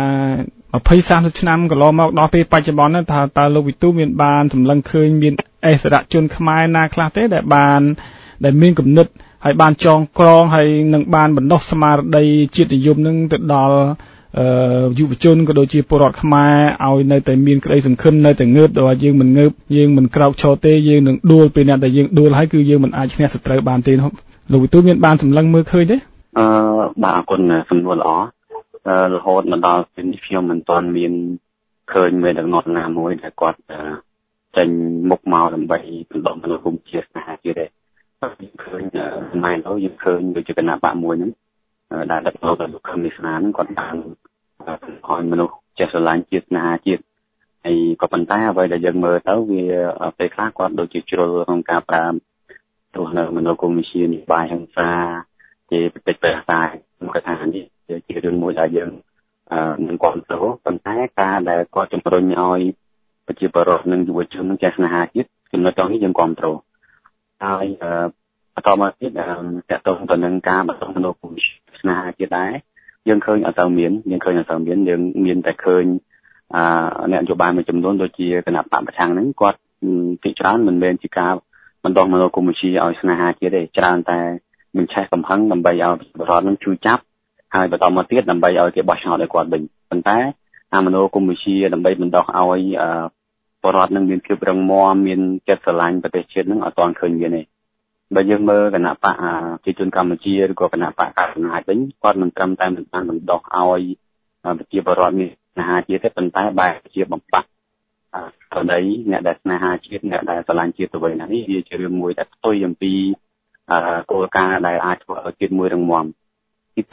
20-30 ឆ្នាំកន្លងមកដល់ពេលបច្ចុប្បន្នហ្នឹងថាតើលោកវិទូមានបានសម្លឹងឃើញមានអិសរាជជនខ្មែរណាខ្លះទេដែលមានគំនិតហើយបានចងក្រងហើយនឹងបានបណ្ដុះស្មារតីជាតិនិយមនឹងទៅដល់យុវជនក៏ដូចជាពលរដ្ឋខ្មែរឲ្យនៅតែមានក្តីសង្ឃឹមនៅតែងើបដល់យើងមិនងើបយើងមិនក្រោកឈរទេយើងនឹងដួលពេលណាដែលយើងដួលហើយគឺយើងមិនអាចឈ្នះសត្រូវបានទេលោកវិទូមានបានសម្លឹងមើលឃើញទេបាទអរគុណសំណួរល្អរហូតមកដល់ពេលនេះខ្ញុំមិនទាន់មានឃើញមេដឹកនាំណាមួយដែលគាត់ចេញមុខមកដើម្បីបណ្ដុះមនោគមវិជ្ជាស្នេហាជាតិទេយើងឃើញសម័យនោះយើងឃើញដូចជាគណៈបកមួយហ្នឹងដែលដឹកនាំដោយលោកខឹមនេះស្នាហ្នឹងគាត់បានឲ្យមនុស្សចេះស្រឡាញ់ជាតិស្នេហាជាតិហើយក៏ប៉ុន្តែអ្វីដែលយើងមើលទៅវាពេលខ្លះគាត់ដូចជាជ្រុលក្នុងការប្រើទោះនៅមនោគមវិជ្ជានយោបាយហិង្សាជាប្រតិបត្តិការគាត់ថានេះជារឿងមួយដែលយើងមិនគ្រប់គ្រងប៉ុន្តែការដែលគាត់ជំរុញឲ្យប្រជាពលរដ្ឋនិងយុវជននឹងចេះស្នេហាជាតិចំណុចនេះយើងគ្រប់គ្រងហើយបន្តមកទៀតតកតងទៅនឹងការបន្តមនោគមវិជ្ជាស្នេហាជាតិដែរយើងឃើញអត់ទៅមានយើងមានតែឃើញអ្នកនយោបាយមួយចំនួនដូចជាគណៈបកប្រឆាំងហ្នឹងគាត់ពីច្រើនមិនមែនជាការបណ្ដុះមនោគមវិជ្ជាឲ្យស្នេហាជាតិទេច្រើនតែបញ្ឆេះកំហឹងដើម្បីឲ្យប្រជាពលរដ្ឋនឹងជួយចាប់ហើយបន្តមកទៀតដើម្បីឲ្យគេបោះឆ្នោតឲ្យគាត់វិញប៉ុន្តែមនោគមវិជ្ជាដើម្បីបណ្ដុះឲ្យពលរដ្ឋនឹងមានភាពរឹងមាំមានចិត្តស្រឡាញ់ប្រទេសជាតិនឹងអត់ទាន់ឃើញមានទេបើយើងមើលគណៈបកប្រជាជនកម្ពុជាឬក៏គណៈបកកណ្ដាលអំណាចវិញគាត់មិនត្រឹមតែមិនបានបណ្ដុះឲ្យប្រជាពលរដ្ឋមានស្នេហាជាតិទេប៉ុន្តែបែរជាបំផាត់ប្តីអ្នកដែលស្នេហាជាតិអ្នកដែលស្រឡាញ់ជាតិទៅវិញនេះវាជារឿងមួយដែលផ្ទុយអំពីគោលការណ៍ដែលអាចធ្វើឲ្យជាតិមួយរឹងមាំទី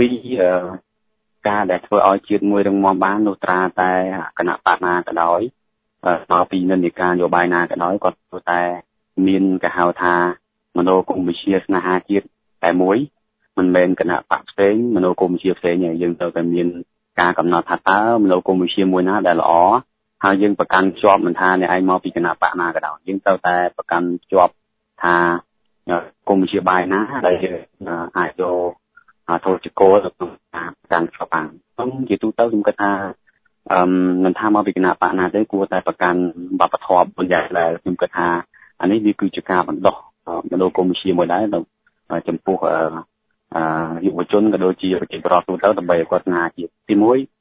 2ការដែលធ្វើឲ្យជាតិមួយរឹងមាំបាននោះត្រាតែគណៈបកណាក៏ដោយមកពីនិន្នាការនយោបាយណាក៏ដោយគាត់ធ្វើតែមានគេហៅថាមនោគមវិជ្ជាស្នេហាជាតិតែមួយមិនមែនគណៈបកផ្សេងមនោគមវិជ្ជាផ្សេងទេយើងត្រូវតែមានការកំណត់ថាតើមនោគមវិជ្ជាមួយណាដែលល្អហើយយើងប្រកាន់ជាប់មិនថាអ្នកឯងមកពីគណៈបកណាក៏ដោយយើងត្រូវតែប្រកាន់ជាប់ថាគុំជាបាយណាដែលអាចយកធោជាគោលទៅការប្រកាន់ជាប់បានខ្ញុំជាទូទៅខ្ញុំគិតថាមិនថាមកពីគណៈបកណាទេគួរតែប្រកាន់វប្បធម៌បញ្ញត្តិដែលខ្ញុំគិតថាអានេះវាគឺជាការបណ្ដុះមនោគមវិជ្ជាមួយដែរចំពោះយុវជនក៏ដូចជាប្រជាពលរដ្ឋទូទៅដើម្បីឲ្យគាត់ស្នាជាតិទី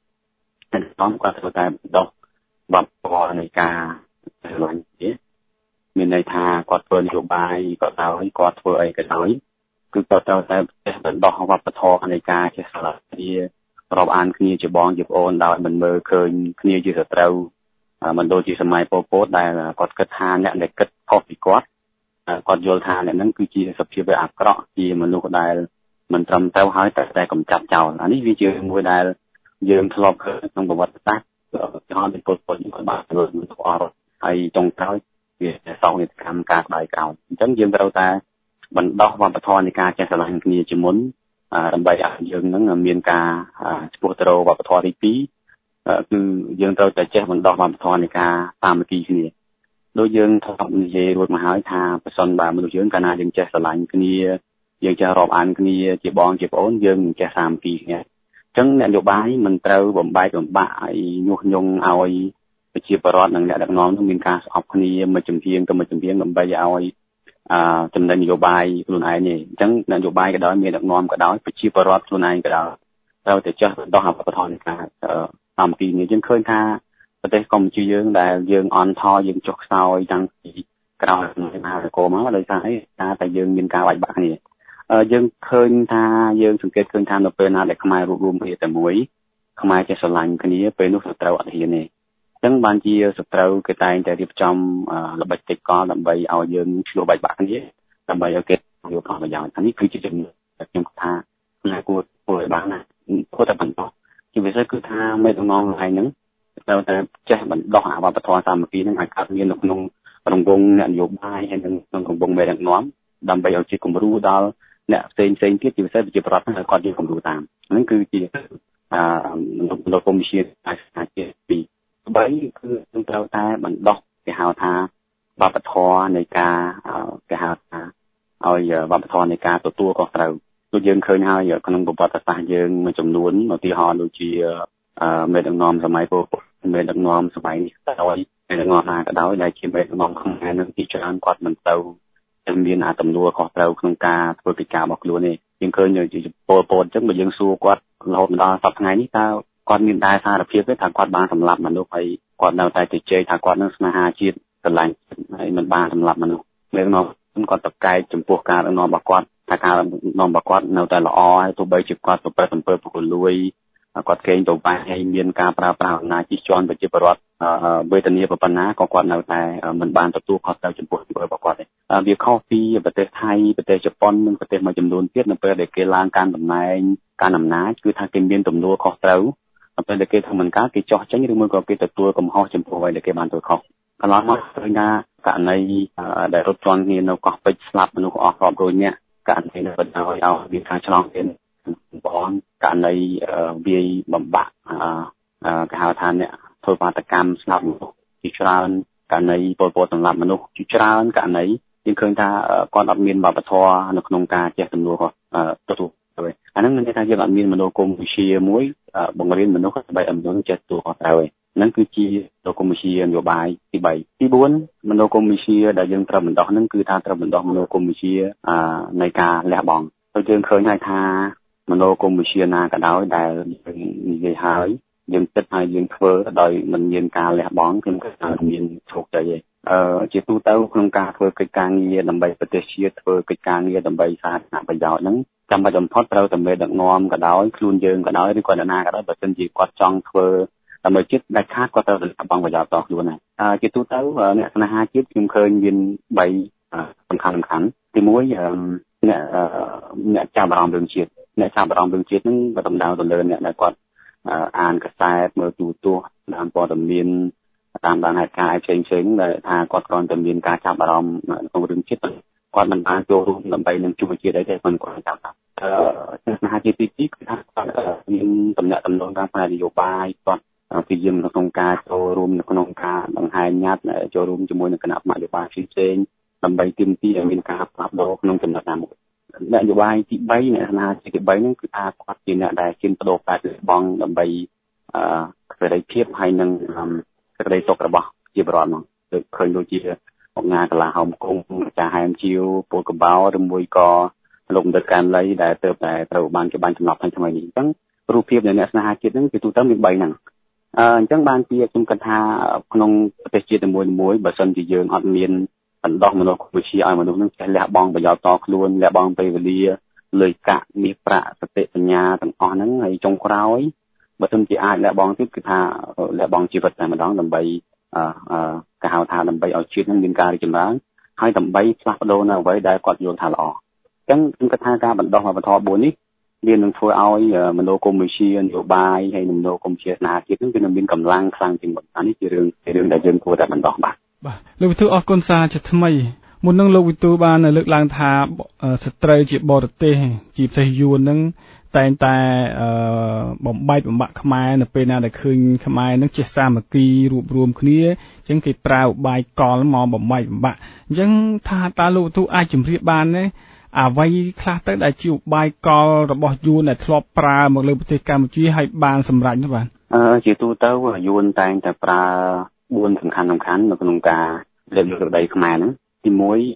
1ខ្ញុំគាត់ត្រូវតែបណ្ដុះវប្បធម៌នៃការស្រឡាញ់គ្នាមានន័យថាគាត់ធ្វើនយោបាយក៏ដោយគាត់ធ្វើអីក៏ដោយគឺគាត់ត្រូវតែបណ្ដុះវប្បធម៌នៃការចេះស្រឡាញ់គ្នារាប់អានគ្នាជាបងជាប្អូនដោយមិនមើលឃើញគ្នាជាសត្រូវមិនដូចជាសម័យប៉ុលពតដែលគាត់គិតថាអ្នកដែលគិតខុសពីគាត់យល់ថាអ្នកហ្នឹងគឺជាសភាពវាអាក្រក់ជាមនុស្សដែលមិនត្រឹមត្រូវហើយតែកំចាត់ចោលអានេះវាជាមួយដែលយើងធ្លាប់ឃើញក្នុងប្រវត្តិសាស្ត្រចំនួនពលពតយើងក៏បានធ្វើមិនអត់ហើយចុងក្រោយវាសោកនាដកម្មការក្តៅក្រោយអញ្ចឹងយើងត្រូវតែបណ្ដុះវប្បធម៌នៃការចេះស្រឡាញ់គ្នាជាមុនដើម្បីឲ្យយើងនឹងមានការឆ្ពោះទៅរកវប្បធម៌ទី2គឺយើងត្រូវតែចេះបណ្ដុះវប្បធម៌នៃការសាមគ្គីគ្នាដូចយើងធ្លាប់និយាយរួចមកហើយថាប្រសិនបើមនុស្សយើងកាលណាយើងចេះស្រឡាញ់គ្នាយើងចេះរាប់អានគ្នាជាបងជាប្អូនយើងចេះសាមគ្គីគ្នាអញ្ចឹងអ្នកនយោបាយមិនត្រូវបំបែកបំបាក់ឲ្យញុះញង់ឲ្យប្រជាពលរដ្ឋនិងអ្នកដឹកនាំនឹងមានការស្អប់គ្នាមួយចំហៀងទៅមួយចំហៀងដើម្បីឲ្យចំណេញនយោបាយខ្លួនឯងនេះអញ្ចឹងនយោបាយក៏ដោយមានដឹកនាំក៏ដោយប្រជាពលរដ្ឋខ្លួនឯងក៏ដោយត្រូវតែចេះបណ្ដុះវប្បធម៌នៃការសាមគ្គីនេះយើងឃើញថាប្រទេសកម្ពុជាយើងដែលយើងអន់ថយយើងចុះខ្សោយតាំងពីក្រោយអារកមកដោយសារអីតែយើងមានការបែកបាក់គ្នាយើងឃើញថាយើងសង្កេតឃើញថានៅពេលណាដែលខ្មែររួបរวมគ្នាតែមួយខ្មែរចេះស្រឡាញ់គ្នាពេលនោះសត្រូវអត់ហ៊ានទេអញ្ចឹងបានជាសត្រូវគេតែងតែរៀបចំល្បិចតិចកលដើម្បីឲ្យយើងឆ្លោះបែកបាក់គ្នាដើម្បីឲ្យគេយកផលប្រយោជន៍អានេះគឺជាចំណុចខ្ញុំថាណាគួរឲ្យបានណាគួរតែបន្តជាពិសេសគឺថាមេដឹកនាំថ្ងៃហ្នឹងត្រូវតែចេះបណ្ដុះវប្បធម៌សាមគ្គីហ្នឹងឲ្យកើតមាននៅក្នុងរង្វង់អ្នកនយោបាយហើយនិងក្នុងរង្វង់មេដឹកនាំដើម្បីឲ្យជាគំរូដល់អ្នកផ្សេងទៀតជាពិសេសប្រជាពលរដ្ឋហ្នឹងឲ្យគាត់យកគំរូតាមហ្នឹងគឺជាមនោគមវិជ្ជាអាជីពពី3គឺយើងត្រូវតែបណ្ដុះគេហៅថាវប្បធម៌នៃការគេហៅថាឲ្យវប្បធម៌នៃការទទួលខុសត្រូវដូចយើងឃើញហើយក្នុងប្រវត្តិសាស្ត្រយើងមួយចំនួនឧទាហរណ៍ដូចជាមេដឹកនាំសម័យពលពតមេដឹកនាំសម័យនេះក៏ដោយមេដឹកនាំណាក៏ដោយដែលជាមេដឹកនាំខ្មែរនឹងទីច្រើនគាត់មិនទៅមានទំនួលខុសត្រូវក្នុងការធ្វើកិច្ចការរបស់ខ្លួនទេយើងឃើញជាពលពតអញ្ចឹងបើយើងសួរគាត់រហូតដល់សប្តាហ៍ថ្ងៃនេះតើគាត់មានដែរសារភាពទេថាគាត់បានសម្លាប់មនុស្សហើយគាត់នៅតែជជែកថាគាត់នឹងស្នេហាជាតិស្រឡាញ់ហើយមិនបានសម្លាប់មនុស្សមេដឹកនាំគាត់តកែកចំពោះការដឹកនាំរបស់គាត់ថាការដឹកនាំរបស់គាត់នៅតែល្អហើយទោះបីជាគាត់ប្រព្រឹត្តអំពើពុករលួយគាត់កេងប្រវ័ញ្ចហើយមានការប្រើប្រាស់អំណាចជិះជាន់ប្រជាពលរដ្ឋវេទនាប៉ុណ្ណាក៏គាត់នៅតែមិនបានទទួលខុសត្រូវចំពោះអំពើរបស់គាត់ទេវាខុសពីប្រទេសថៃប្រទេសជប៉ុននិងប្រទេសមួយចំនួនទៀតនៅពេលដែលគេឡើងកាន់តំណែងកាន់អំណាចគឺថាគេមានទំនួលខុសត្រូវនៅពេលដែលគេធ្វើមិនកើតគេចោះចេញឬមួយក៏គេទទួលកំហុសចំពោះអ្វីដែលគេបានធ្វើខុសកន្លងមកឃើញថាករណីដែលរត់ជន់គ្នានៅកោះពេជ្រស្លាប់មនុស្សអស់រាប់រយនាក់ករណីដែលបណ្ដោយឲ្យមានការឆ្លងទៀតបងករណីវាយបំបាក់គេហៅថាអ្នកធ្វើបាតកម្មស្លាប់មនុស្សជាច្រើនករណីពលពតសម្លាប់មនុស្សជាច្រើនករណីយើងឃើញថាគាត់អត់មានវប្បធម៌នៅក្នុងការចេះទំនួលទទួលទៅអាហ្នឹងមានន័យថាយើងអត់មានមនោគមវិជ្ជាមួយបង្រៀនមនុស្សដើម្បីឲ្យមនុស្សចេះទទួលខុសត្រូវហ្នឹងគឺជាមនោគមវិជ្ជានយោបាយទី3ទី4មនោគមវិជ្ជាដែលយើងត្រូវបណ្ដុះហ្នឹងគឺថាត្រូវបណ្ដុះមនោគមវិជ្ជានៃការលះបង់ដូចយើងឃើញហើយថាមនោគមវិជ្ជាណាក៏ដោយដែលយើងនិយាយហើយយើងគិតហើយយើងធ្វើដោយមិនមានការលះបង់គឺមិនមានជោគជ័យទេជាទូទៅក្នុងការធ្វើកិច្ចការងារដើម្បីប្រទេសជាតិធ្វើកិច្ចការងារដើម្បីសាធារណប្រយោជន៍ហ្នឹងចាំបាច់បំផុតត្រូវតែមេដឹកនាំក៏ដោយខ្លួនយើងក៏ដោយឬក៏អ្នកណាក៏ដោយបើមិនជាគាត់ចង់ធ្វើដើម្បីជាតិដាច់ខាតគាត់ត្រូវតែបង់ប្រយោជន៍តខ្លួនហើយជាទូទៅអ្នកស្នេហាជាតិខ្ញុំឃើញមាន3សំខាន់ទី1អ្នកចាប់អារម្មណ៍រឿងជាតិអ្នកចាប់អារម្មណ៍រឿងជាតិហ្នឹងក៏ដំដៅទៅលើអ្នកដែលគាត់អានកាសែតមើលទូរទស្សន៍តាមព័ត៌មានតាមដានហេតុការណ៍ផ្សេងដែលថាគាត់គ្រាន់តែមានការចាប់អារម្មណ៍ក្នុងរឿងជាតិគាត់មិនបានចូលរួមដើម្បីនឹងជួយជាតិអីទេគាត់គាត់ចាប់ស្នេហាជាតិទី2គឺថាគាត់មានតំណែងតាមផ្នែកនយោបាយគាត់ពីយើងក្នុងការចូលរួមនៅក្នុងការបង្ហាញញត្តិចូលរួមជាមួយនឹងគណៈបកនយោបាយផ្សេងៗដើម្បីទាមទារឲ្យមានការផ្លាស់ប្ដូរក្នុងចំណុចណាមួយនយោបាយទី3អ្នកស្នើទី3ហ្នឹងគឺថាគាត់ជាអ្នកដែលជាបដូរកាត់លបងដើម្បីសេរីភាពហើយនឹងសេចក្តីសុខរបស់ជាបរិបទហ្នឹងដូចឃើញដូចជាអង្គការកលាហោមគុំចាហែមជាវពលកបោឬមួយក៏លោកមន្ត្រីកានលីដែលទៅតែត្រូវបានគេបានចំណាប់ថ្មីនេះអញ្ចឹងរូបភាពនៃអ្នកស្នេហាជាតិហ្នឹងគឺទូទៅមាន3ហ្នឹងអញ្ចឹងបានជាខ្ញុំគិតថាក្នុងប្រទេសជាតិនីមួយៗបើសិនជាយើងអត់មានបណ្ដោះមនុស្សវិជ្ជាឲ្យមនុស្សនឹងចេះលះបង់ប្រយោជន៍តខ្លួនលះបង់ពេលវេលាលុយកាក់មាសប្រាក់សតិបញ្ញាទាំងអស់ហ្នឹងហើយចុងក្រោយបើមិនជាអាចលះបង់ទៀតគឺថាលះបង់ជីវិតតែម្ដងដើម្បីគេហៅថាដើម្បីឲ្យជាតិនឹងមានការរីកចម្រើនហើយដើម្បីផ្លាស់ប្ដូរនៅអ្វីដែលគាត់យល់ថាល្អអញ្ចឹងខ្ញុំគិតថាការបណ្ដោះវប្បធម៌4នេះវានឹងធ្វើឲ្យមនោគមវិជ្ជានយោបាយហើយមនោគមវិជ្ជាស្នេហាជាតិនឹងវានឹងមានកម្លាំងខ្លាំងជាងមុនអានេះជារឿងដែលយើងគួរតែបណ្ដោះបាទលោកវិទូអរគុណសារជាថ្មីមុននឹងលោកវិទូបានលើកឡើងថាស្ត្រីជាបរទេសជាពិសេសយួននឹងតែងតែបំបែកបំបាក់ខ្មែរនៅពេលណាដែលឃើញខ្មែរនឹងចេះសាមគ្គីរួបរวมគ្នាអញ្ចឹងគេប្រើឧបាយកលមកបំបែកបំបាក់អញ្ចឹងថាតើលោកវិទូអាចជម្រាបបានទេអ្វីខ្លះទៅដែលជាឧបាយកលរបស់យួនដែលធ្លាប់ប្រើមកលើប្រទេសកម្ពុជាហើយបានសម្រេចនោះបាទជាទូទៅយួនតែងតែប្រើ4សំខាន់នៅក្នុងការលើកយកទឹកដីខ្មែរហ្នឹងទី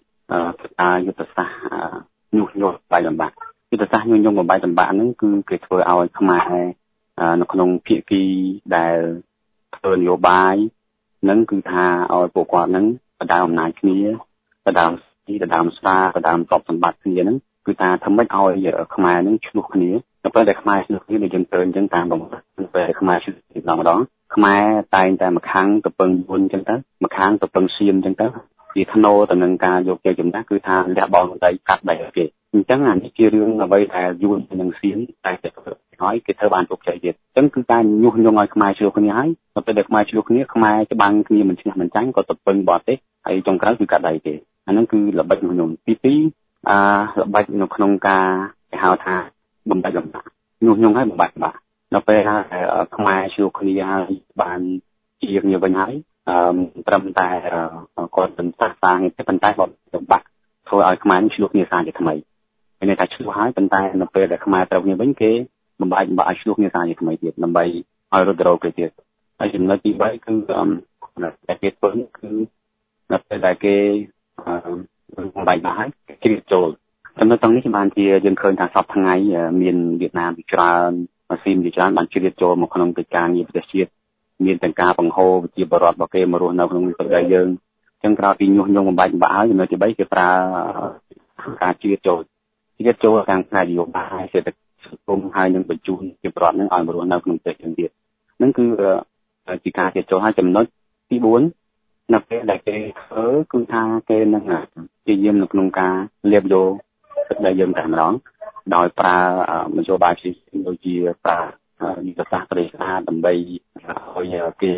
1យុទ្ធសាស្ត្រញុះញង់បាយបំបាក់យុទ្ធសាស្ត្រញុះញង់បាយបំបាក់ហ្នឹងគឺគេធ្វើឲ្យខ្មែរនៅក្នុងភាគីដែលធ្វើនយោបាយហ្នឹងគឺថាឲ្យពួកគាត់ហ្នឹងបដើមអំណាចគ្នាបដើមស្រាបដើមទ្រព្យសម្បត្តិគ្នាហ្នឹងគឺថាធ្វើម៉េចឲ្យខ្មែរហ្នឹងឆ្លោះគ្នានៅពេលដែលខ្មែរឆ្លោះគ្នាដូចយើងឃើញអញ្ចឹងតាមបំផុតពេលខ្មែរឆ្លោះគ្នាម្ដងខ្មែរតែងតែម្ខាងទៅពឹងយួនអញ្ចឹងទៅម្ខាងទៅពឹងសៀមអញ្ចឹងទៅជាធ្នូទៅនឹងការយកជ័យជំនះគឺថាលះបង់ដីកាត់ដីគេអញ្ចឹងអានេះជារឿងអ្វីដែលយួននិងសៀមតែតែហើយគេធ្វើបានជោគជ័យទៀតអញ្ចឹងគឺការញុះញង់ឲ្យខ្មែរឆ្លោះគ្នាហើយដល់ពេលដែលខ្មែរឆ្លោះគ្នាខ្មែរច្បាំងគ្នាមិនឈ្នះមិនចាញ់ក៏ទៅពឹងបរទេសហើយចុងក្រោយគឺកាត់ដីគេអាហ្នឹងគឺល្បិចញុះញង់ទី2ល្បិចនៅក្នុងការគេហៅថាបំបែកបំបាក់ញុះញង់ឲ្យបំបែកបំបាក់ដល់ពេលខ្មែរឆ្លោះគ្នាហើយបានជាគ្នាវិញហើយត្រឹមតែគាត់មិនសាសាងទេប៉ុន្តែគាត់បំបាក់ធ្វើឲ្យខ្មែរឆ្លោះគ្នាសារជាថ្មីមានន័យថាឆ្លោះហើយប៉ុន្តែនៅពេលដែលខ្មែរត្រូវគ្នាវិញគេបំបែកបំបាក់ឲ្យឆ្លោះគ្នាសារជាថ្មីទៀតដើម្បីឲ្យរត់រោគេទៀតហើយចំណុចទី3គឺតែគេធ្វើគឺនៅពេលដែលគេបំបែកបាក់ហើយជ្រៀតចូលចំណុចទាំងនេះបានជាយើងឃើញថាសពថ្ងៃមានវៀតណាមជាច្រើនស៊ីមជាច្រើនបានជ្រៀតចូលមកក្នុងកិច្ចការងារប្រទេសជាតិមានទាំងការបង្ហូរវិជាបរដ្ឋរបស់គេមករស់នៅក្នុងប្រទេសយើងអញ្ចឹងក្រៅពីញុះញង់បំបែកបំបាក់ហើយចំណុចទី3គេប្រើការជ្រៀតចូលខាងផ្នែកនយោបាយសេដ្ឋកិច្ចសង្គមហើយនឹងបញ្ជូនជាបរដ្ឋនឹងឲ្យមករស់នៅក្នុងប្រទេសយើងទៀតហ្នឹងគឺជាការជ្រៀតចូលហើយចំណុចទី4នៅពេលដែលគេធ្វើគឺថាគេនឹងព្យាយាមនៅក្នុងការលាបយកទឹកដីយើងតែម្ដងដោយប្រើមធ្យោបាយផ្សេងដូចជាប្រើយុទ្ធសាស្ត្រត្រីស្អាតដើម្បីឲ្យគេ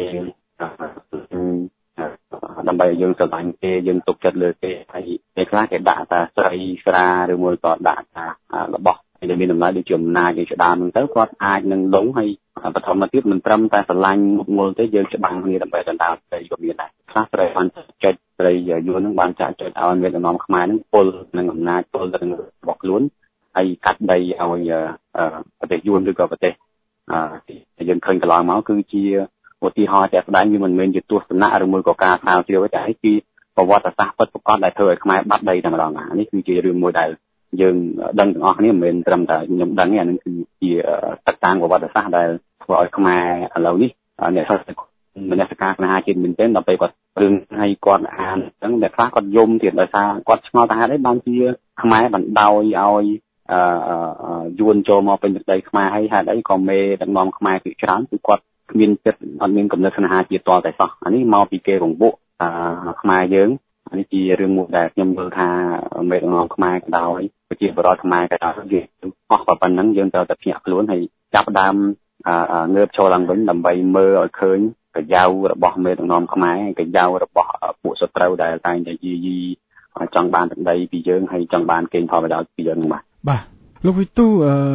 ដើម្បីយើងស្រឡាញ់គេយើងទុកចិត្តលើគេហើយពេលខ្លះគេដាក់តែស្រីស្រាឬមួយក៏ដាក់ថារបស់ដែលមានតម្លៃដូចជាអំណាចជាដើមហ្នឹងទៅគាត់អាចនឹងលងហើយបឋមទៀតមិនត្រឹមតែស្រឡាញ់មុខងល់ទេយើងច្បាំងគ្នាដើម្បីដណ្ដើមទៅក៏មានដែរខ្លះត្រូវបានចុចត្រីយួនហ្នឹងបានចាក់ចុចឲ្យមានដំណំខ្មែរហ្នឹងពលនឹងអំណាចពលទៅនឹងរបស់ខ្លួនហើយកាត់ដីឲ្យប្រទេសយួនឬក៏ប្រទេសដែលយើងឃើញកន្លងមកគឺជាឧទាហរណ៍ជាក់ស្ដែងវាមិនមែនជាទស្សនៈឬមួយក៏ការស្រាវជ្រាវទេគឺប្រវត្តិសាស្ត្រពិតប្រាកដដែលធ្វើឲ្យខ្មែរបាត់ដីតែម្ដងនេះគឺជារឿងមួយដែលយើងដឹងទាំងអស់គ្នាមិនមែនត្រឹមតែខ្ញុំដឹងទេអានឹងគឺជាតកតាំងប្រវត្តិសាស្ត្រដែលធ្វើឲ្យខ្មែរឥឡូវនេះអ្នកសិក្សាមនសិការស្នេហាជាតិមែនទែនដល់ពេលគាត់រឿងឲ្យគាត់អានអញ្ចឹងតែខ្លះគាត់យំទៀតដោយសារគាត់ឆ្ងល់ថាហេតុអីបានជាខ្មែរបណ្ដោយឲ្យយួនចូលមកពេញទឹកដីខ្មែរហើយហេតុអីក៏មេដឹកនាំខ្មែរគឺច្រើនគឺគាត់គ្មានចិត្តអត់មានគំនិតស្នេហាជាតិតតែសោះអានេះមកពីគេរង្វក់ខ្មែរយើងនេះជារឿងមួយដែលខ្ញុំយល់ថាមេដឹកនាំខ្មែរក៏ដោយប្រជាពលរដ្ឋខ្មែរក៏ដោយយើងអស់ប៉ុណ្ណឹងយើងត្រូវតែភ្ញាក់ខ្លួនហើយចាប់ដើមងើបចូលឡើងវិញដើម្បីមើលឲ្យឃើញកញ្ចៅរបស់មេដឹកនាំខ្មែរកញ្ចៅរបស់ពួកសត្រូវដែលតែងតែយាយីចង់បានទឹកដីពីយើងហើយចង់បានកេងផលប្រយោជន៍ពីយើងបាទលោកវិទូ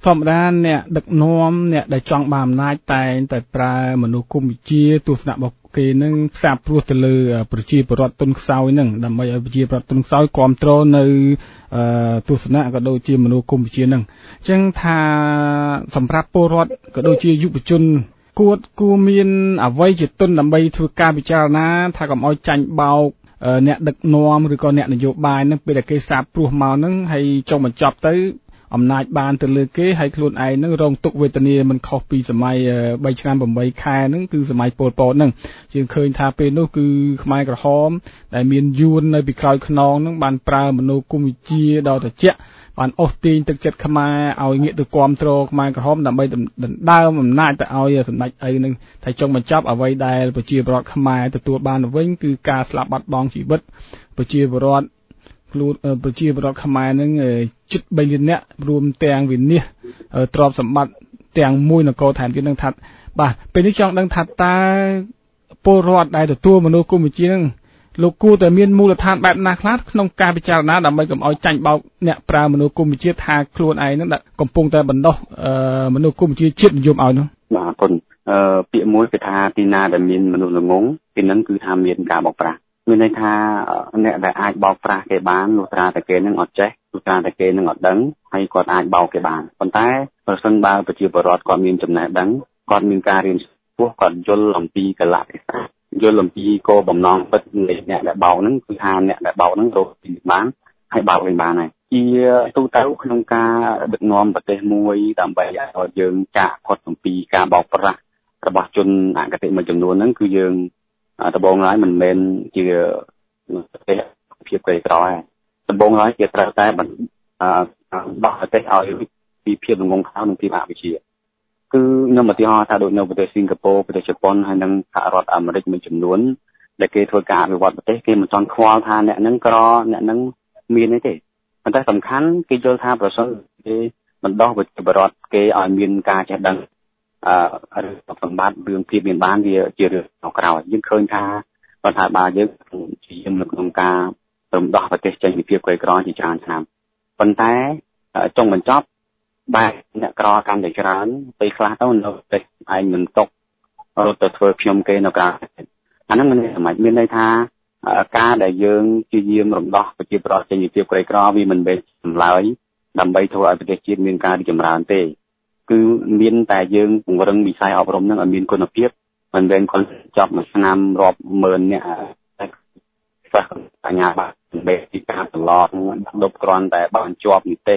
ធម្មតាអ្នកដឹកនាំអ្នកដែលចង់បានអំណាចតែងតែប្រើមនោគមវិជ្ជាទស្សនៈរបស់គេនឹងផ្សារព្រោះទៅលើប្រជាពលរដ្ឋទុនខ្សោយនឹងដើម្បីឲ្យប្រជាពលរដ្ឋទុនខ្សោយគ្រប់គ្រងនៅទស្សនៈក៏ដូចជាមនោគមវិជ្ជានឹងអញ្ចឹងថាសម្រាប់ពលរដ្ឋក៏ដូចជាយុវជនគួរមានអ្វីជាទុនដើម្បីធ្វើការពិចារណាថាកុំឲ្យចាញ់បោកអ្នកដឹកនាំឬក៏អ្នកនយោបាយនឹងពេលដែលគេសាបព្រោះមកនឹងហើយចុងបញ្ចប់ទៅអំណាចបានទៅលើគេហើយខ្លួនឯងនឹងរងទុក្ខវេទនាមិនខុសពីសម័យ3ឆ្នាំ8ខែហ្នឹងគឺសម័យប៉ុលពតហ្នឹងយើងឃើញថាពេលនោះគឺខ្មែរក្រហមដែលមានយួននៅពីក្រោយខ្នងហ្នឹងបានប្រើមនោគមវិជ្ជាដល់ត្រជាក់បានអូសទាញទឹកចិត្តខ្មែរឲ្យងាកទៅគាំទ្រខ្មែរក្រហមដើម្បីដណ្ដើមអំណាចទៅឲ្យសម្ដេចអីនឹងតែចុងបញ្ចប់អ្វីដែលប្រជាពលរដ្ឋខ្មែរទទួលបានវិញគឺការស្លាប់បាត់បង់ជីវិតប្រជាពលរដ្ឋខ្មែរនឹងជិត3លាននាក់រួមទាំងវិនិច្ឆ័យទ្រព្យសម្បត្តិទាំងមួយនគរថែមទៀតនឹងថាបាទពេលនេះចង់ដឹងថាតើពលរដ្ឋដែលទទួលមនោគមវិជ្ជានឹងលោកគួរតែមានមូលដ្ឋានបែបណាខ្លះក្នុងការពិចារណាដើម្បីកុំឲ្យចាញ់បោកអ្នកប្រើមនោគមវិជ្ជាថាខ្លួនឯងនឹងកំពុងតែបណ្ដោះមនោគមវិជ្ជាជាតិនិយមឲ្យនោះបាទអរគុណពាក្យមួយគឺថាទីណាដែលមានមនុស្សល្ងងទីហ្នឹងគឺថាមានការបោកប្រាស់មានន័យថាអ្នកដែលអាចបោកប្រាស់គេបានលុះត្រាតែគេនឹងអត់ចេះលុះត្រាតែគេនឹងអត់ដឹងហើយគាត់អាចបោកគេបានប៉ុន្តែប្រសិនបើប្រជាពលរដ្ឋគាត់មានចំណេះដឹងគាត់មានការរៀនពោះគាត់យល់អំពីកលៈទេសៈយល់អំពីគោលបំណងពិតនៃអ្នកដែលបោកហ្នឹងគឺថាអ្នកដែលបោកហ្នឹងរកពីបានហើយបោកវិញបានហើយជាទូទៅក្នុងការដឹកនាំប្រទេសមួយដើម្បីឲ្យយើងចាក់ផុតអំពីការបោកប្រាស់របស់ជនអគតិមួយចំនួនហ្នឹងគឺយើងដំបូងឡើយមិនមែនជាប្រទេសភាពក្រីក្រទេដំបូងឡើយគេត្រូវតែដោះប្រទេសឲ្យពីភាពល្ងងខោនិងភាពអវិជ្ជាគឺខ្ញុំឧទាហរណ៍ថាដូចនៅប្រទេសសិង្ហបុរីប្រទេសជប៉ុនហើយនិងសហរដ្ឋអាមេរិកមួយចំនួនដែលគេធ្វើការអភិវឌ្ឍប្រទេសគេមិនទាន់ខ្វល់ថាអ្នកហ្នឹងក្រអ្នកហ្នឹងមានទេប៉ុន្តែសំខាន់គេយល់ថាប្រសិនគេបណ្ដោះប្រជាពលរដ្ឋគេឲ្យមានការចេះដឹងរឿងសម្បត្តិរឿងភាពមានបានវាជារឿងក្រោយយើងឃើញថារដ្ឋាភិបាលយើងជាយាមនៅក្នុងការរំដោះប្រទេសចេញពីភាពក្រីក្រជាច្រើនឆ្នាំប៉ុន្តែចុងបញ្ចប់បែបអ្នកក្រកាន់តែច្រើនពេលខ្លះទៅនៅប្រទេសឯងមិនຕົករត់ទៅធ្វើខ្ញុំគេនៅក្រៅអាហ្នឹងមានន័យថាការដែលយើងជាយាមរំដោះប្រជាពលរដ្ឋចេញពីភាពក្រីក្រវាមិនមែនចម្លើយដើម្បីធ្វើឲ្យប្រទេសជាតិមានការរីកចម្រើនទេគឺមានតែយើងពង្រឹងវិស័យអប់រំនឹងឲ្យមានគុណភាពមិនមែនគាត់ចប់មួយឆ្នាំរាប់ម៉ឺនអ្នកសិស្សបញ្ញាបត្របែបពីការប្រឡងដប់គ្រាន់តែបានជាប់និទេស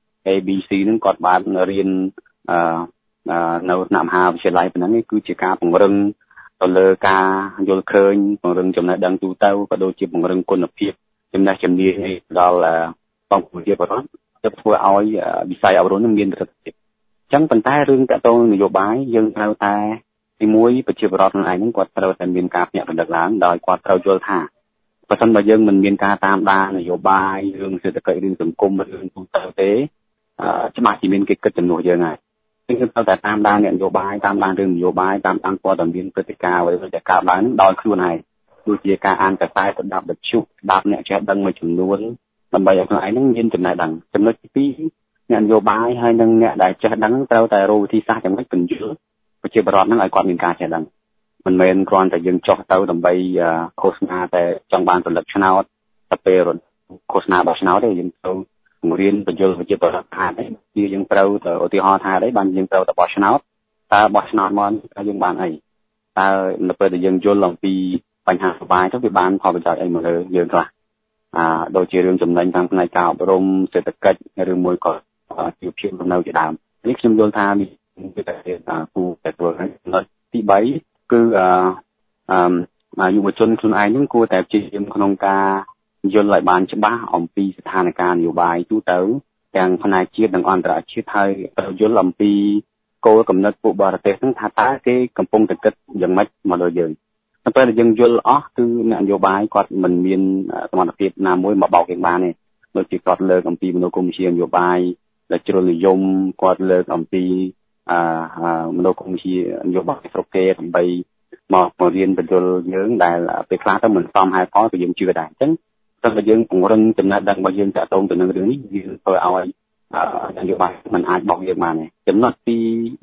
ABC នឹងគាត់បានរៀននៅថ្នាក់មហាវិទ្យាល័យប៉ុណ្ណឹងគឺជាការពង្រឹងទៅលើការយល់ឃើញពង្រឹងចំណេះដឹងទូទៅក៏ដូចជាពង្រឹងគុណភាពចំណេះជំនាញដល់បងប្អូនប្រជាពលរដ្ឋទៅធ្វើឲ្យវិស័យអប់រំនឹងមានប្រសិទ្ធភាពចឹងប៉ុន្តែរឿងតកតងនយោបាយយើងត្រូវតែទីមួយប្រជាពលរដ្ឋខ្លួនឯងហ្នឹងគាត់ត្រូវតែមានការភ្ញាក់ផ្អើលឡើងដោយគាត់ត្រូវយល់ថាបើមិនបើយើងមិនមានការតាមដាននយោបាយរឿងសេដ្ឋកិច្ចរឿងសង្គមរឿងទូទៅទេច្បាស់ជាមានគេគិតចំនួនយើងហើយយើងត្រូវតែតាមដាននយោបាយតាមដានរឿងនយោបាយតាមដានព័ត៌មានព្រឹត្តិការណ៍អ្វីដែលកើតឡើងហ្នឹងដោយខ្លួនឯងដូចជាការអានកាសែតស្ដាប់វិទ្យុស្ដាប់អ្នកចេះដឹងមួយចំនួនដើម្បីឲ្យខ្លួនឯងហ្នឹងមានចំណេះដឹងចំណុចទី2អ្នកនយោបាយហើយនិងអ្នកដែលចេះដឹងត្រូវតែរកវិធីសាស្ត្រយ៉ាងម៉េចពន្យល់ប្រជាពលរដ្ឋហ្នឹងឲ្យគាត់មានការចេះដឹងមិនមែនគ្រាន់តែយើងចោះទៅដើម្បីឃោសនាតែចង់បានផលិតឆ្នោតតែពេលឃោសនាបោះឆ្នោតទេយើងត្រូវបង្រៀនបញ្យល់ប្រជាពលរដ្ឋថាយើងត្រូវទៅឧទាហរណ៍ថាអីបានយើងត្រូវទៅបោះឆ្នោតតើបោះឆ្នោតមកតើយើងបានអីតើនៅពេលដែលយើងយល់អំពីបញ្ហាសុបាយទៅវាបានផលប្រយោជន៍អីមកលើយើងខ្លះដូចជារឿងចំណេញខាងផ្នែកការអប់រំសេដ្ឋកិច្ចឬមួយក៏ជីវភាពនៅជាដើមនេះខ្ញុំយល់ថាវាតែគូតែធ្វើឲ្យចំណុចទី3គឺយុវជនខ្លួនឯងនឹងគួរតែព្យាយាមក្នុងការយល់ឲ្យបានច្បាស់អំពីស្ថានភាពនយោបាយទូទៅទាំងផ្នែកជាតិនិងអន្តរជាតិហើយយល់អំពីគោលកំណត់ពួកបរទេសហ្នឹងថាតើគេកំពុងតែគិតយ៉ាងម៉េចមកលើយើងតែពេលដែលយើងយល់អស់គឺអ្នកនយោបាយគាត់មិនមានសមត្ថភាពណាមួយមកបោកយើងបានទេដូចជាគាត់លើកអំពីមនោគមវិជ្ជានយោបាយដែលជ្រុលនិយមគាត់លើកអំពីមនោគមវិជ្ជានយោបាយស្រុកគេដើម្បីមករៀនបញ្យល់យើងដែលពេលខ្លះទៅមិនសមហេតុផលក៏យើងជឿដែរអញ្ចឹងតែយើងពង្រឹងចំណេះដឹងរបស់យើងតាក់ទងទៅនឹងរឿងនេះវាធ្វើឲ្យនយោបាយมันអាចបោកយើងបានទេចំណុចទី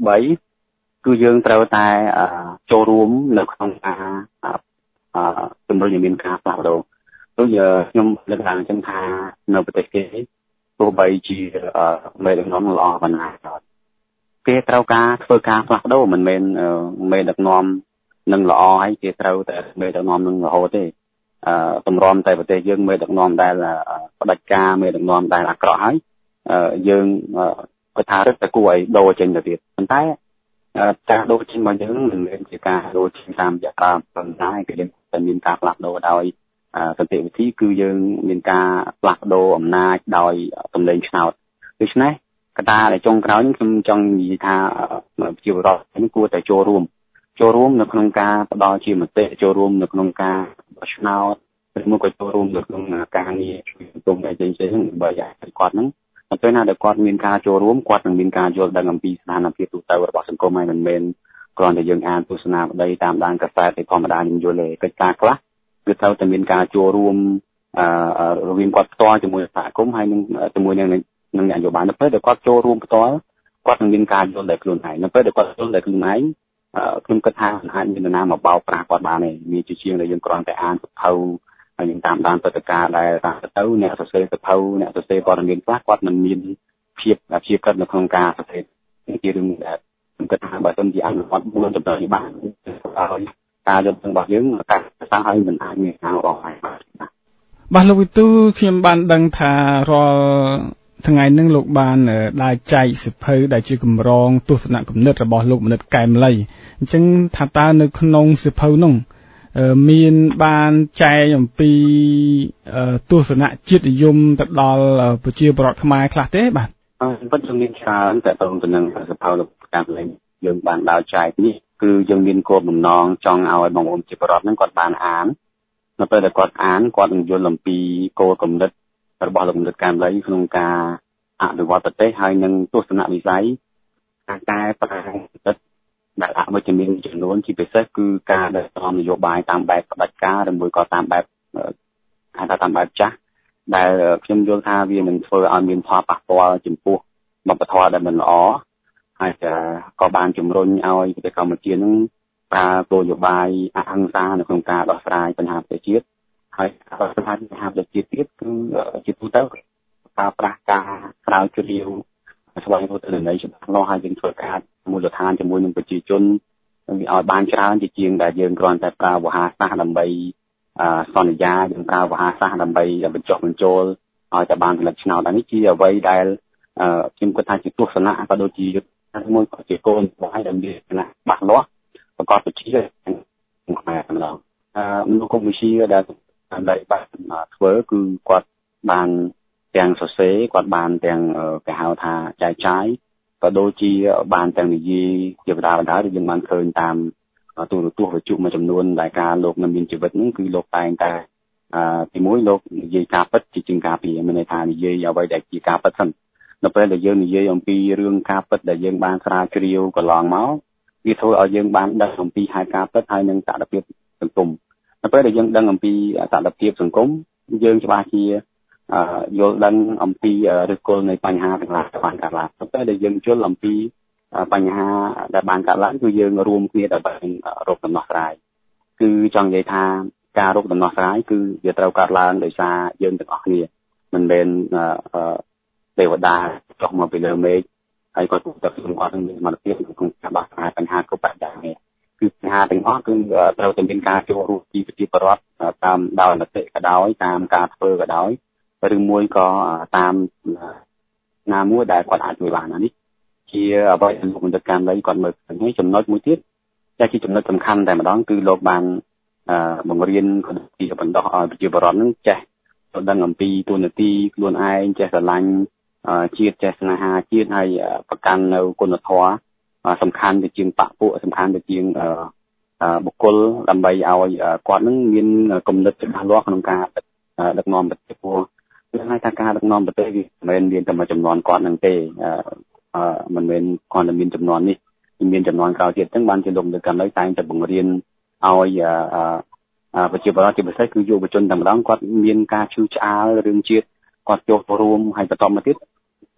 3គឺយើងត្រូវតែចូលរួមនៅក្នុងការជំរុញឲ្យមានការផ្លាស់ប្ដូរដូចខ្ញុំលើកឡើងអញ្ចឹងថានៅប្រទេសគេទោះបីជាមេដឹកនាំល្អប៉ុណ្ណាគេត្រូវការធ្វើការផ្លាស់ប្ដូរមិនមែនមេដឹកនាំនឹងល្អហើយគេត្រូវតែមេដឹកនាំនឹងរហូតទេតម្រាំតែប្រទេសយើងមេដឹកនាំដែលផ្ដាច់ការមេដឹកនាំដែលអាក្រក់ហើយយើងគាត់ថារឹតតែគួរឲ្យដូរចេញទៅទៀតប៉ុន្តែការដូរចេញរបស់យើងមិនមែនជាការដូរចេញតាមរយៈការប៉ុន្តែគឺយើងតែមានការផ្លាស់ប្ដូរដោយសន្តិវិធីគឺយើងមានការផ្លាស់ប្ដូរអំណាចដោយសម្លេងឆ្នោតដូច្នេះកត្តាដែលចុងក្រោយនេះខ្ញុំចង់និយាយថាប្រជាពលរដ្ឋនេះគួរតែចូលរួមនៅក្នុងការផ្ដល់ជាមតិចូលរួមនៅក្នុងការបោះឆ្នោតឬមួយក៏ចូលរួមនៅក្នុងការងារជួយសង្គមផ្សេងៗដើម្បីឲ្យគាត់ហ្នឹងនៅពេលណាដែលគាត់មានការចូលរួមគាត់នឹងមានការយល់ដឹងអំពីស្ថានភាពទូទៅរបស់សង្គមហើយមិនមែនគ្រាន់តែយើងអានទស្សនាវដ្តីតាមដានកាសែតធម្មតាយើងយល់ទេកិច្ចការខ្លះគឺត្រូវតែមានការចូលរួមរវាងគាត់ផ្ទាល់ជាមួយសហគមន៍ហើយនឹងជាមួយនឹងនយោបាយនៅពេលដែលគាត់ចូលរួមផ្ទាល់គាត់នឹងមានការយល់ដោយខ្លួនឯងនៅពេលដែលគាត់យល់ដោយខ្លួនឯងខ្ញុំគិតថាអាចមាននរណាមកបោកប្រាស់គាត់បានទេវាជាជាងដែលយើងគ្រាន់តែអានសភៅហើយយើងតាមដានព្រឹត្តិការណ៍ដែលតាមទៅអ្នកសរសេរសភៅអ្នកសរសេរព័ត៌មានខ្លះគាត់មិនមានភាពកិត្តនៅក្នុងការសរសេរជារឿងដែលខ្ញុំគិតថាបើសិនជាអនុវត្ត4ចំណុចនេះបានឲ្យការយល់ដឹងរបស់យើងការសាស្ត្រឲ្យមិនអាចមានការអស់ហើយបាទលោកវិទូខ្ញុំបានដឹងថារាល់ថ្ងៃនេះលោកបានដើរចែកសិភៅដែលជាកម្រងទស្សនៈគំនិតរបស់លោកមនិតកែមលីអញ្ចឹងថាតើនៅក្នុងសិភៅនោះមានបានចែកអំពីទស្សនៈជាតិនិយមទៅដល់ប្រជាពលរដ្ឋខ្មែរខ្លះទេបាទពិតជាមានច្រើនតែទៅនឹងសិភៅលោកកែមលីយើងបានដើរចែកនេះគឺយើងមានគោលបំណងចង់ឲ្យបងប្អូនប្រជាពលរដ្ឋហ្នឹងគាត់បានអាននៅពេលដែលគាត់អានគាត់នឹងយល់អំពីគោលគំនិតរបស់លោកមនិតកែមលីក្នុងការអភិវឌ្ឍប្រទេសហើយនឹងទស្សនវិស័យការកែប្រែទឹកដែលអវិជ្ជមានចំនួនជាពិសេសគឺការដឹកនាំនយោបាយតាមបែបផ្ដាច់ការឬមួយក៏តាមបែបតាមបែបចាស់ដែលខ្ញុំយល់ថាវានឹងធ្វើឲ្យមានផលប៉ះពាល់ចំពោះវប្បធម៌ដែលមិនល្អហើយក៏បានជំរុញឲ្យប្រទេសកម្ពុជានឹងប្រើគោលនយោបាយអហិង្សានៅក្នុងការដោះស្រាយបញ្ហាប្រទេសជាតិហើយដោះស្រាយបញ្ហាប្រទេសជាតិទៀតគឺជាទូទៅការប្រាស់ការស្រាវជ្រាវស្វែងរកទិន្នន័យច្បាស់លាស់ហើយយើងធ្វើការមូលដ្ឋានជាមួយនឹងប្រជាជនវាឲ្យបានច្រើនជាជាងដែលយើងគ្រាន់តែប្រើវោហារសាស្ត្រដើម្បីសន្យាយើងប្រើវោហារសាស្ត្រដើម្បីបញ្ចុះបញ្ចូលឲ្យតែបានផលិតឆ្នោតនេះជាអ្វីដែលខ្ញុំគិតថាជាទស្សនៈក៏ដូចជាយុទ្ធសាស្ត្រមួយក៏ជាគោលនយោបាយដែលមានច្បាស់លាស់ប្រកបវិជ្ជាខ្មែរម្ដងមនុស្សកុម្មុយនីដែលបានធ្វើគឺគាត់បានទាំងសរសេរគាត់បានទាំងគេហៅថាចែកចាយក៏ដូចជាបានទាំងនិយាយជាបណ្ដាដែលយើងបានឃើញតាមទូរទស្សន៍វិទ្យុមួយចំនួនដែលការលោកនៅមានជីវិតហ្នឹងគឺលោកតែងតែទីមួយលោកនិយាយការពិតជាជាងការពីមានន័យថានិយាយអ្វីដែលជាការពិតសិននៅពេលដែលយើងនិយាយអំពីរឿងការពិតដែលយើងបានស្រាវជ្រាវកន្លងមកវាធ្វើឲ្យយើងបានដឹងអំពីហេតុការណ៍ពិតហើយនឹងសកម្មភាពសង្គមនៅពេលដែលយើងដឹងអំពីសកម្មភាពសង្គមយើងច្បាស់ជាយល់ដឹងអំពីឫសគល់នៃបញ្ហាទាំងឡាយបានកើតឡើងទៅពេលដែលយើងយល់អំពីបញ្ហាដែលបានកើតឡើងគឺយើងរួមគ្នាដើម្បីរកដំណោះស្រាយគឺចង់និយាយថាការរកដំណោះស្រាយគឺវាត្រូវកើតឡើងដោយសារយើងទាំងអស់គ្នាមិនមែនទេវតាចុះមកពីលើមេឃហើយគាត់ទៅក្នុងគាត់នឹងមានសមត្ថភាពក្នុងការដោះស្រាយបញ្ហាគ្រប់បែបយ៉ាងនេះគឺបញ្ហាទាំងអស់គឺត្រូវតែមានការចូលរួមពីប្រជាពលរដ្ឋតាមដោយមតិក៏ដោយតាមការធ្វើក៏ដោយឬមួយក៏តាមណាមួយដែលគាត់អាចជួយបាននេះជាអ្វីដែលលោកមនិតកែមលីគាត់មើលឃើញហើយចំណុចមួយទៀតតែជាចំណុចសំខាន់តែម្ដងគឺលោកបានបង្រៀនពីបណ្ដោះឲ្យប្រជាពលរដ្ឋនឹងចេះដឹងអំពីទូនាទីខ្លួនឯងចេះស្រឡាញ់ជាតិចេះស្នេហាជាតិហើយប្រកាន់នៅគុណធម៌សំខាន់ទៅជាងបកពួកសំខាន់ទៅជាងបុគ្គលដើម្បីឲ្យគាត់នឹងមានគំនិតច្បាស់លាស់ក្នុងការដឹកនាំប្រទេសពួកគឺហៅថាការដឹកនាំប្រទេសវាមិនមែនមានតែមួយចំនួនគាត់នឹងទេមិនមែនគាត់តែមានចំនួននេះមានចំនួនក្រោយទៀតទាំងបានជាលោកនៅកម្ពុជាតែងតែបង្រៀនឲ្យប្រជាពលរដ្ឋជាពិសេសគឺយុវជនតែម្ដងគាត់មានការឈឺឆ្អាលរឿងជាតិគាត់ចូលរួមហើយបន្តមកទៀត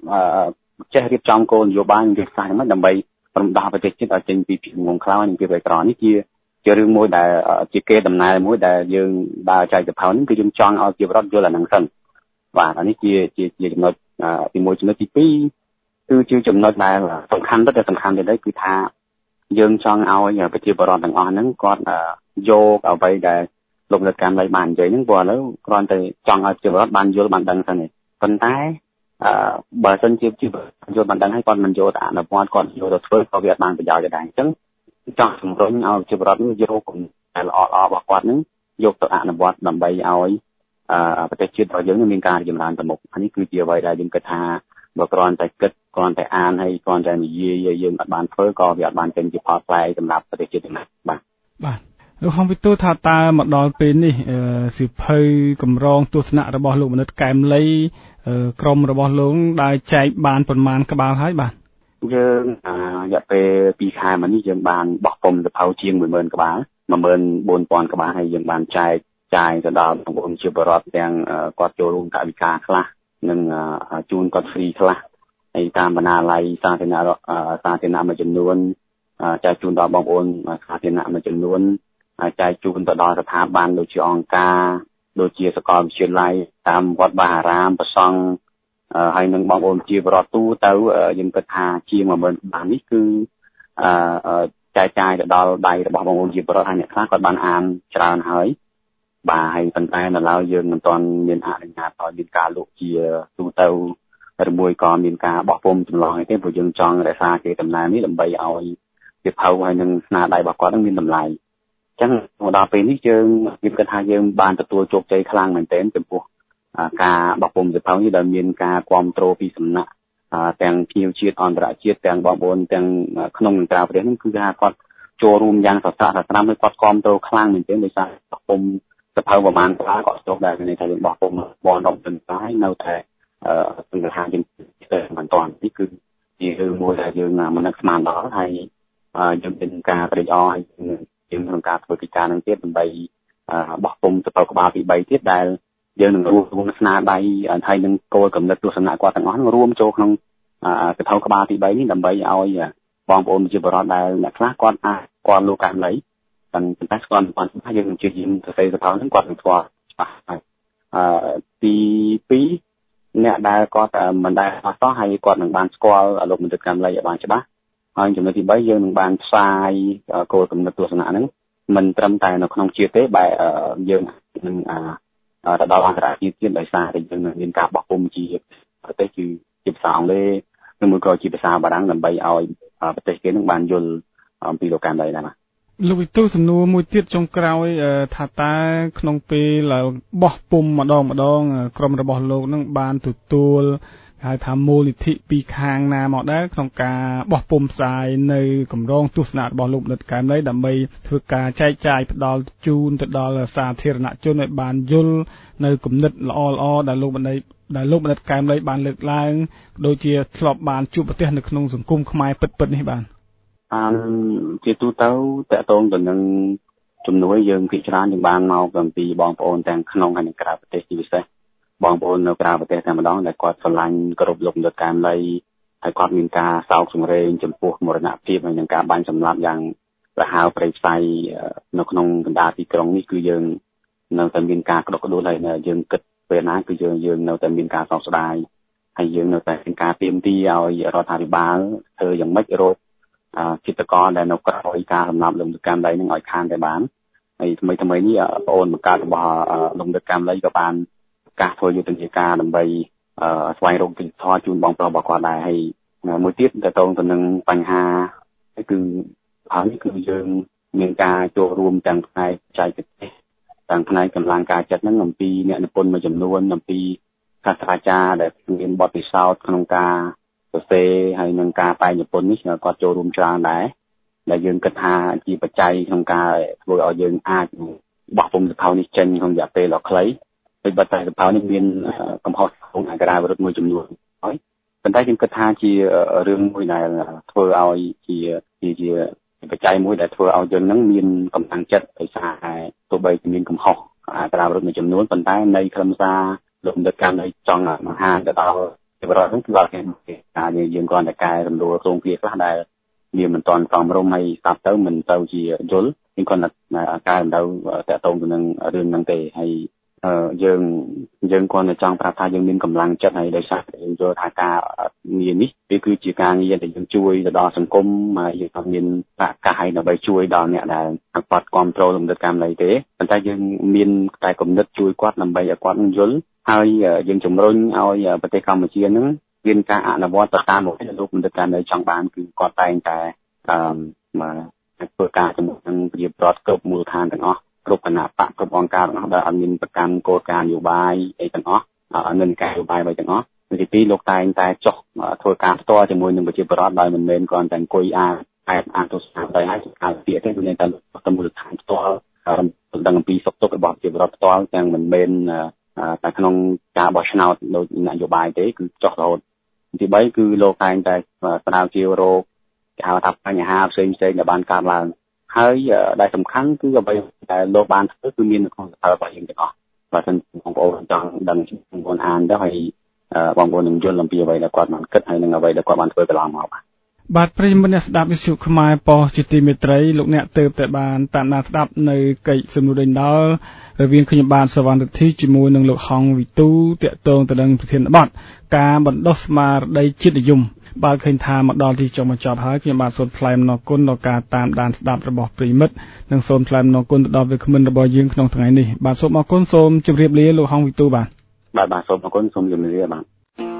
ចេះរៀបចំគោលនយោបាយនិងយុទ្ធសាស្ត្រហ្នឹងដើម្បីរំដោះប្រទេសជាតិឲ្យចេញពីភាពងងខ្លៅនិងភាពក្រីក្រនេះជារឿងមួយដែលជាគេដំណើរមួយដែលយើងដើរចែកទៅផងនេះគឺយើងចង់ឲ្យជារដ្ឋយល់អាហ្នឹងសិនបាទអានេះជាចំណុចទី1ចំណុចទី2គឺជាចំណុចដែលសំខាន់ទៅសំខាន់ទៀតគឺថាយើងចង់ឲ្យប្រជាពលរដ្ឋទាំងអស់ហ្នឹងគាត់យកអ្វីដែលលោករដ្ឋកម្មላይបាននិយាយហ្នឹងព្រោះឥឡូវគ្រាន់តែចង់ឲ្យប្រជាពលរដ្ឋបានយល់បានដឹងសិនទេប៉ុន្តែបើសិនជាយល់បានដឹងហើយគាត់មិនយកទៅអនុវត្តគាត់យកទៅធ្វើក៏វាអត់បានប្រយោជន៍ដែរអញ្ចឹងចង់ជំរុញឲ្យប្រជាពលរដ្ឋនេះយកគំនិតដែលល្អរបស់គាត់ហ្នឹងយកទៅអនុវត្តដើម្បីឲ្យប្រទេសជាតិរបស់យើងមានការរីកចម្រើនទៅមុខនេះគឺជាអ្វីដែលយើងគិតថាបើគ្រាន់តែគិតគ្រាន់តែអានហើយគ្រាន់តែនិយាយយើងអត់បានធ្វើក៏វាអត់បានចេញជាផលផ្លែសម្រាប់ប្រទេសជាតិទេបាទលោកហំវិទូថាតើមកដល់ពេលនេះសិភៅកម្រងទស្សនៈរបស់លោកមនិតកែមលីក្រុមរបស់លោកได้ចែកបានប្រមាណក្បាលហើយបាទយើងរយៈពេល2ខែមកនេះយើងបានបោះពុម្ពសភៅជាង 10000 ក្បាល 14000 ក្បាលហើយយើងបានចែកចាយទៅដល់បងប្អូនជាបរិវត្តទាំងគាត់ចូលរួមកាយវិការខ្លះនិងជូនគាត់ហ្វ្រីខ្លះហើយតាមបណ្ណាល័យសាធារណៈមួយចំនួនចែកជូនដល់បងប្អូនសាធារណៈមួយចំនួនចែកជូនទៅដល់ស្ថាប័នដូចជាអង្គការដូចជាសាកលវិទ្យាល័យតាមវត្តបាអារាមប្រសង់ហើយនឹងបងប្អូនជាបរិវត្តទូទៅយើងគិតថាជាង 10000 ក្បាលនេះគឺចែកចាយទៅដល់ដៃរបស់បងប្អូនជាបរិវត្តហើយអ្នកខ្លះគាត់បានអានច្រើនហើយបាទហើយប៉ុន្តែនៅឡើយយើងមិនទាន់មានអនុញ្ញាតឲ្យមានការលក់ជាទូទៅឬមួយក៏មានការបោះពុម្ពចម្លងអីទេព្រោះយើងចង់រក្សាគេដំណើរនេះដើម្បីឲ្យសិភៅហើយនឹងស្នាដៃរបស់គាត់នឹងមានតម្លៃអញ្ចឹងមកដល់ពេលនេះយើងគិតថាយើងបានទទួលជោគជ័យខ្លាំងមែនទែនចំពោះការបោះពុម្ពសិភៅនេះដែលមានការគាំទ្រពីសំណាក់ទាំងភ្ញៀវជាតិអន្តរជាតិទាំងបងប្អូនទាំងក្នុងនិងក្រៅប្រទេសនេះគឺថាគាត់ចូលរួមយ៉ាងសស្រាក់ហើយគាត់គាំទ្រខ្លាំងមែនទែនដោយសារបោះពុម្ពសិភៅប្រហែលក្បាលក៏ចុះដែរในថាយើងបោះពុម្ពបនដល់ទៅហើយនៅតែសង្ឃថាយើងទៅមិនតាន់នេះគឺជារឿងមួយដែលយើងមិននឹកស្មានដល់ហើយយើងមានការត្រេកអរហើយយើងក្នុងការធ្វើកិច្ចការនឹងទៀតដើម្បីបោះពុម្ពសិភៅក្បាលទី3ទៀតដែលយើងនឹងរួមស្នាដៃហើយនឹងគោលកំណត់ទស្សនៈគាត់ទាំងអស់នឹងរួមចូលក្នុងសិភៅក្បាលទី3នេះដើម្បីឲ្យបងប្អូនជាបរិវត្តដែលអ្នកខ្លះគាត់គាត់លោកកម្មលីតែស្គាល់ប៉ុន្តែយើងនឹងជឿយាមសរសេរសិភៅហ្នឹងគាត់នឹងស្គាល់ច្បាស់ហើយទី2អ្នកដែលគាត់មិនដែលអត់តោះហើយគាត់នឹងបានស្គាល់លោកមន្ត្រីកម្មលីឲ្យបានច្បាស់ហើយចំណុចទី3យើងនឹងបានផ្សាយគោលកំណត់ទស្សនៈហ្នឹងមិនត្រឹមតែនៅក្នុងជាតិទេបែរយើងនឹងទៅដល់អន្តរជាតិទៀតដោយសារតែយើងមានការបោះពុម្ពជាប្រទេសជាភាសាអង់គ្លេសឬមួយក៏ជាភាសាបារាំងដើម្បីឲ្យប្រទេសគេនឹងបានយល់អំពីលោកកម្មលីដែរលោកវិទូសំណួរមួយទៀតចុងក្រោយថាតើក្នុងពេលបោះពុម្ពម្ដងក្រុមរបស់លោកនឹងបានទទួលហៅថាមូលនិធិពីខាងណាមកដែរក្នុងការបោះពុម្ពផ្សាយនៅកម្រងទស្សនៈរបស់លោកមនិតកែមលីដើម្បីធ្វើការចែកចាយផ្ដល់ជូនទៅដល់សាធារណជនឲ្យបានយល់នៅគំនិតល្អៗដែលលោកមនិតកែមលីបានលើកឡើងដូចជាធ្លាប់បានជួបប្រទះនៅក្នុងសង្គមខ្មែរពិតៗនេះបាទជាទូទៅតកតងទៅនឹងជំនួយយើងពិចារណាយើងបានមកអំពីបងប្អូនទាំងក្នុងហើយនិងក្រៅប្រទេសជាពិសេសបងប្អូននៅក្រៅប្រទេសតែម្ដងដែលគាត់ស្រឡាញ់គ្រប់លោកមនិតកែមលីហើយគាត់មានការសោកសង្រេងចំពោះមរណភាពហើយនិងការបាញ់សម្លាប់យ៉ាងប្រហើរព្រៃផ្សៃនៅក្នុងកណ្ដាលទីក្រុងនេះគឺយើងនៅតែមានការក្តុកក្តួលហើយយើងគិតពេលណាគឺយើងនៅតែមានការសោកស្ដាយហើយយើងនៅតែមានការទាមទារឲ្យរដ្ឋាភិបាលធ្វើយ៉ាងម៉េចរកចិត្តកលដែលនៅក្រោយការសម្លាប់លោកមនិតកែមលីនឹងឲ្យខានតែបានហើយថ្មីនេះបងប្អូនបង្កើតរបស់លោកមនិតកែមលីក៏បានការធ្វើយុទ្ធនាការដើម្បីស្វែងរកទិដ្ឋាជូនបងប្រុសរបស់គាត់ដែរហើយមួយទៀតតទៅនឹងបញ្ហាគឺហើយគឺយើងមានការចូលរួមទាំងផ្នែកចែកទេសទាំងផ្នែកកម្លាំងការចាត់ហ្នឹងអំពីអ្នកនិពន្ធមួយចំនួនអំពីសាស្ត្រាចារ្យដែលមានបទពិសោធន៍ក្នុងការសរសេរហើយនឹងការបែងនិពន្ធនេះគាត់ចូលរួមច្រើនដែរដែលយើងគិតថាជាបច្ច័យក្នុងការធ្វើឲ្យយើងអាចបោះពុម្ពសិភៅនេះចេញក្នុងរយៈពេលដ៏ខ្លីហើយបើតែសិភៅនេះមានកំហុសក្នុងអក្ខរាវិរុទ្ធមួយចំនួនហើយប៉ុន្តែខ្ញុំគិតថាជារឿងមួយដែលធ្វើឲ្យជាបច្ច័យមួយដែលធ្វើឲ្យយើងនឹងមានកម្លាំងចិត្តដោយសារតែទោះបីជាមានកំហុសអក្ខរាវិរុទ្ធមួយចំនួនប៉ុន្តែនៃខ្លឹមសារលោកមនិតកែមលីចង់បង្ហាញទៅដល់បរិបទហ្នឹងគឺអត់មានការយើងគ្រាន់តែកែសម្រួលក្នុងគ្រាខ្លះដែលវាមិនទាន់សមរម្យហើយស្ដាប់ទៅមិនទៅជាយល់យើងគ្រាន់តែកែតម្រូវតាក់ទងទៅនឹងរឿងហ្នឹងទេហើយយើងគ្រាន់តែចង់ប្រាប់ថាយើងមានកម្លាំងចិត្តហើយដោយសារយើងយល់ថាការងារនេះវាគឺជាការងារដែលយើងជួយទៅដល់សង្គមហើយយើងអត់មានប្រកាសឲ្យដើម្បីជួយដល់អ្នកដែលគាត់គ្រប់គ្រងលំដាប់កម្មនៃទេប៉ុន្តែយើងមានតែគំនិតជួយគាត់ដើម្បីឲ្យគាត់យល់ហើយយើងជំរុញឲ្យប្រទេសកម្ពុជានឹងមានការអនុវត្តតាមមុខលោកលំដាប់កម្មនៃចង់បានគឺគាត់តែងតែធ្វើការជាមួយនឹងប្រជាប្រដ្ឋគ្រប់មូលដ្ឋានទាំងអស់គ្រប់គណៈបកគ្រប់អង្គការទាំងអស់ដែលអត់មានប្រកាន់គោលការណ៍នយោបាយអីទាំងអស់អត់មានការនយោបាយអ្វីទាំងអស់ទីពីរលោកតែងតែចុះធ្វើការផ្ទាល់ជាមួយនឹងប្រជាពលរដ្ឋដោយមិនមែនគ្រាន់តែអង្គុយអានទស្សនៈទៅហើយអានពាក្យទេគឺតែទៅមូលដ្ឋានផ្ទាល់ដឹងអំពីសុខទុក្ខរបស់ប្រជាពលរដ្ឋផ្ទាល់ទាំងមិនមែនតែក្នុងការបោះឆ្នោតដោយនយោបាយទេគឺចុះរហូតទី3គឺលោកតែងតែស្រាវជ្រាវរោគគេហៅថាបញ្ហាផ្សេងៗដែលបានកើតឡើងហើយដែលសំខាន់គឺអ្វីដែលលោកបានធ្វើគឺមាននៅក្នុងសភៅរបស់យើងទាំងអស់បើមិនបងប្អូនចង់ដឹងបងប្អូនអានទៅហើយបងប្អូននឹងយល់អំពីអ្វីដែលគាត់បានគិតហើយនឹងអ្វីដែលគាត់បានធ្វើកន្លងមកបាទប្រិយមិត្តអ្នកស្ដាប់វិទ្យុខ្មែរប៉ុស្តិ៍ជាទីមេត្រីលោកអ្នកទើបតែបានតាមដានស្ដាប់នៅកិច្ចសំណួរដេញដោលរវាងខ្ញុំបាទសវណ្ណរិទ្ធីជាមួយនឹងលោកហងវិទូតាក់ទងទៅនឹងប្រធានបទការបណ្ដុះស្មារតីជាតិនិយមបាទឃើញថាមកដល់ទីចុងបញ្ចប់ហើយខ្ញុំបាទសូមថ្លែងអំណរគុណដល់ការតាមដានស្ដាប់របស់ប្រិយមិត្តនិងសូមថ្លែងអំណរគុណទៅដល់វាគ្មិនរបស់យើងក្នុងថ្ងៃនេះបាទសូមអរគុណសូមជម្រាបលាលោកហងវិទូបាទសូមអរគុណសូមជម្រាបលាបាទ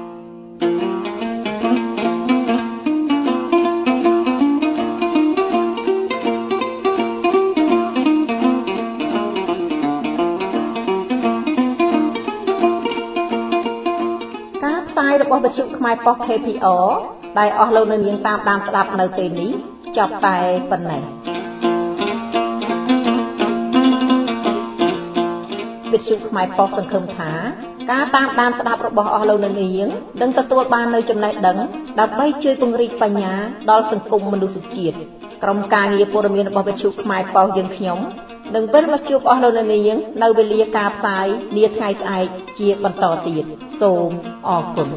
របស់វិទ្យុខ្មែរប៉ុស្តិ៍ KPR ដែលអស់លោកនៅនាងតាមដានស្ដាប់នៅពេលនេះចប់តែប៉ុណ្ណេះវិទ្យុខ្មែរប៉ុស្តិ៍សង្ឃឹមថាការតាមដានស្ដាប់របស់អស់លោកនៅនាងនឹងទទួលបាននូវចំណេះដឹងដើម្បីជួយពង្រីកបញ្ញាដល់សង្គមមនុស្សជាតិក្រុមការងារព័ត៌មានរបស់វិទ្យុខ្មែរប៉ុស្តិ៍យើងខ្ញុំនឹងវិលមកជួបអស់លោកអ្នកនាងនៅវេលាការផ្សាយនាថ្ងៃស្អែកជាបន្តទៀតសូមអរគុណ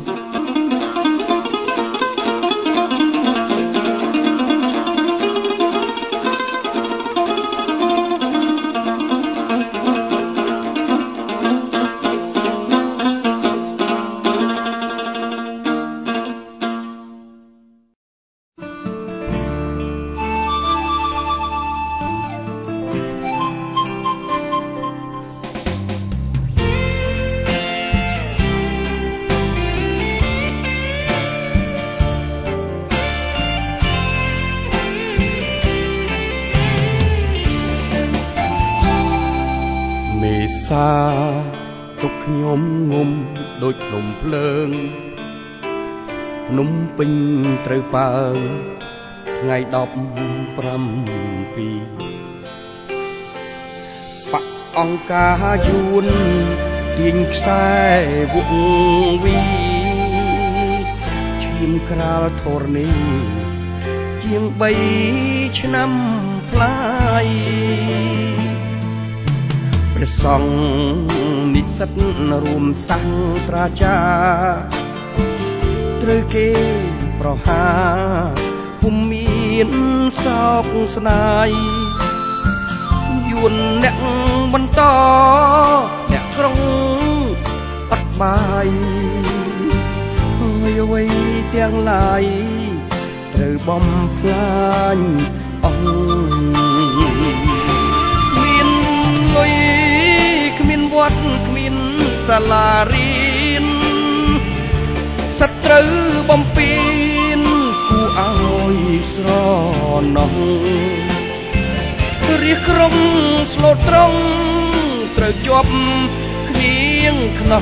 ទុកខ្ញុំងុំដូចភ្នំភ្លើងភ្នំពេញត្រូវពើថ្ងៃ17បកអង្គការយួនទាញខ្សែវុកវីឈាមក្រាលធរនេះជាង3ឆ្នាំផ្លាយព្រះសង្ឃនិស្សិតរួមសាស្ត្រាចារ្យត្រូវគេប្រហារពុំមានសោកស្ដាយយួនអ្នកបន្តអ្នកក្រុងអត់បាយហើយអ្វីទាំងឡាយត្រូវបំផ្លាញអង្គមានលុយគ្មានវត្តគ្មានសាលារៀនសត្រូវបំពេញគួរឲ្យស្រណោះរាជក្រុងស្លូតត្រង់ត្រូវជាប់គ្នៀងខ្នោះ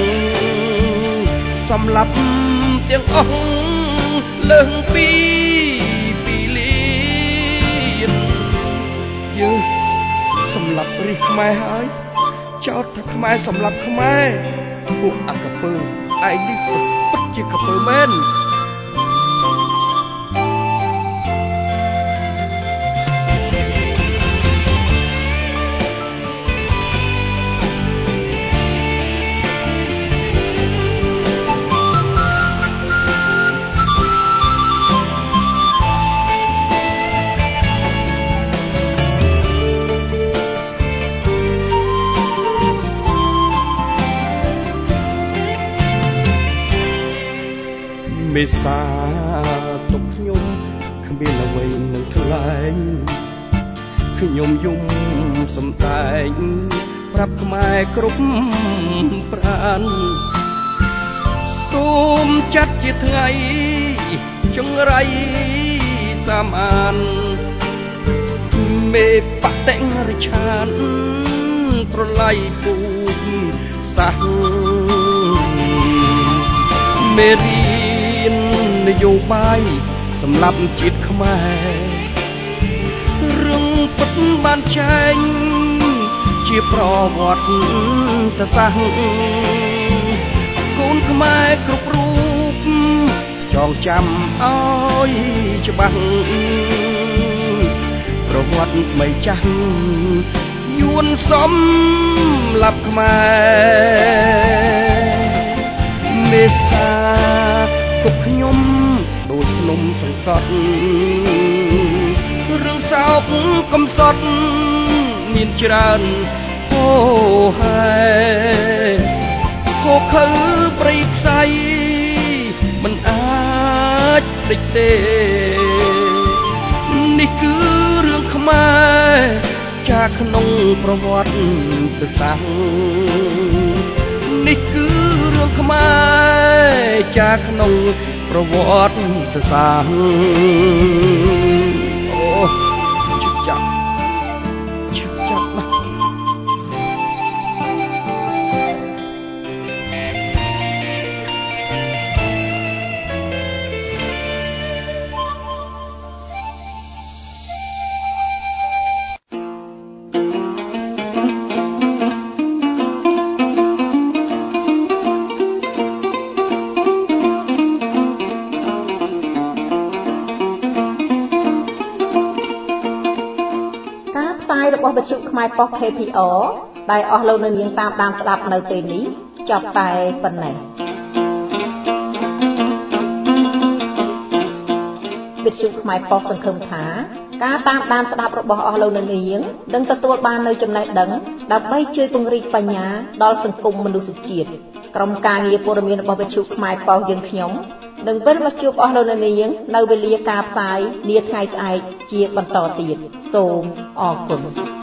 សម្លាប់ទាំងអស់លើសពីលានយើងសម្លាប់រាជខ្មែរហើយចោទថាខ្មែរសម្លាប់ខ្មែរពួកអកពើឯងនេះពិតជាកពើមែនមេសាទុកខ្ញុំគ្មានអ្វីនឹងថ្លែងខ្ញុំយំសំដែងប្រាប់ខ្មែរគ្រប់ប្រាណសូមចាត់ជាថ្ងៃចង្រៃសាមានមេបតិរិឆានប្រឡ័យពូសាសមេរៀននយោបាយសម្រាប់ជាតិខ្មែររឿងពិតបានចែងជាប្រវត្តិសាស្ត្រកូនខ្មែរគ្រប់រូបចងចាំឲ្យច្បាស់ប្រវត្តិថ្មីចាស់យួនសំលាប់ខ្មែរមេសាទុកខ្ញុំដូចភ្នំសង្កត់រឿងសោកកំសត់មានច្រើនហូហែខុសខើព្រៃផ្សៃមិនអាចភ្លេចទេនេះគឺរឿងខ្មែរចាក្នុងប្រវត្តិសាស្ត្រនេះគឺរឿងខ្មែរចាក្នុងប្រវត្តិសាស្ត្រអូឈឺចាប់ណាស់របស់វិទ្យុខ្មែរប៉ុស KPR ដែលអស់លោកនៅនាងតាមដានស្ដាប់នៅពេលនេះចប់តែប៉ុណ្ណេះវិទ្យុខ្មែរប៉ុសសង្ឃឹមថាការតាមដានស្ដាប់របស់អស់លោកនៅនាងនឹងទទួលបាននូវចំណេះដឹងដើម្បីជួយពង្រីកបញ្ញាដល់សង្គមមនុស្សជាតិក្រុមការងារព័ត៌មានរបស់វិទ្យុខ្មែរប៉ុសយើងខ្ញុំនឹងវិលមកជួបអស់លោកនៅនាងនៅវេលាការផ្សាយនាថ្ងៃស្អែកជាបន្តទៀតសូមអរគុណ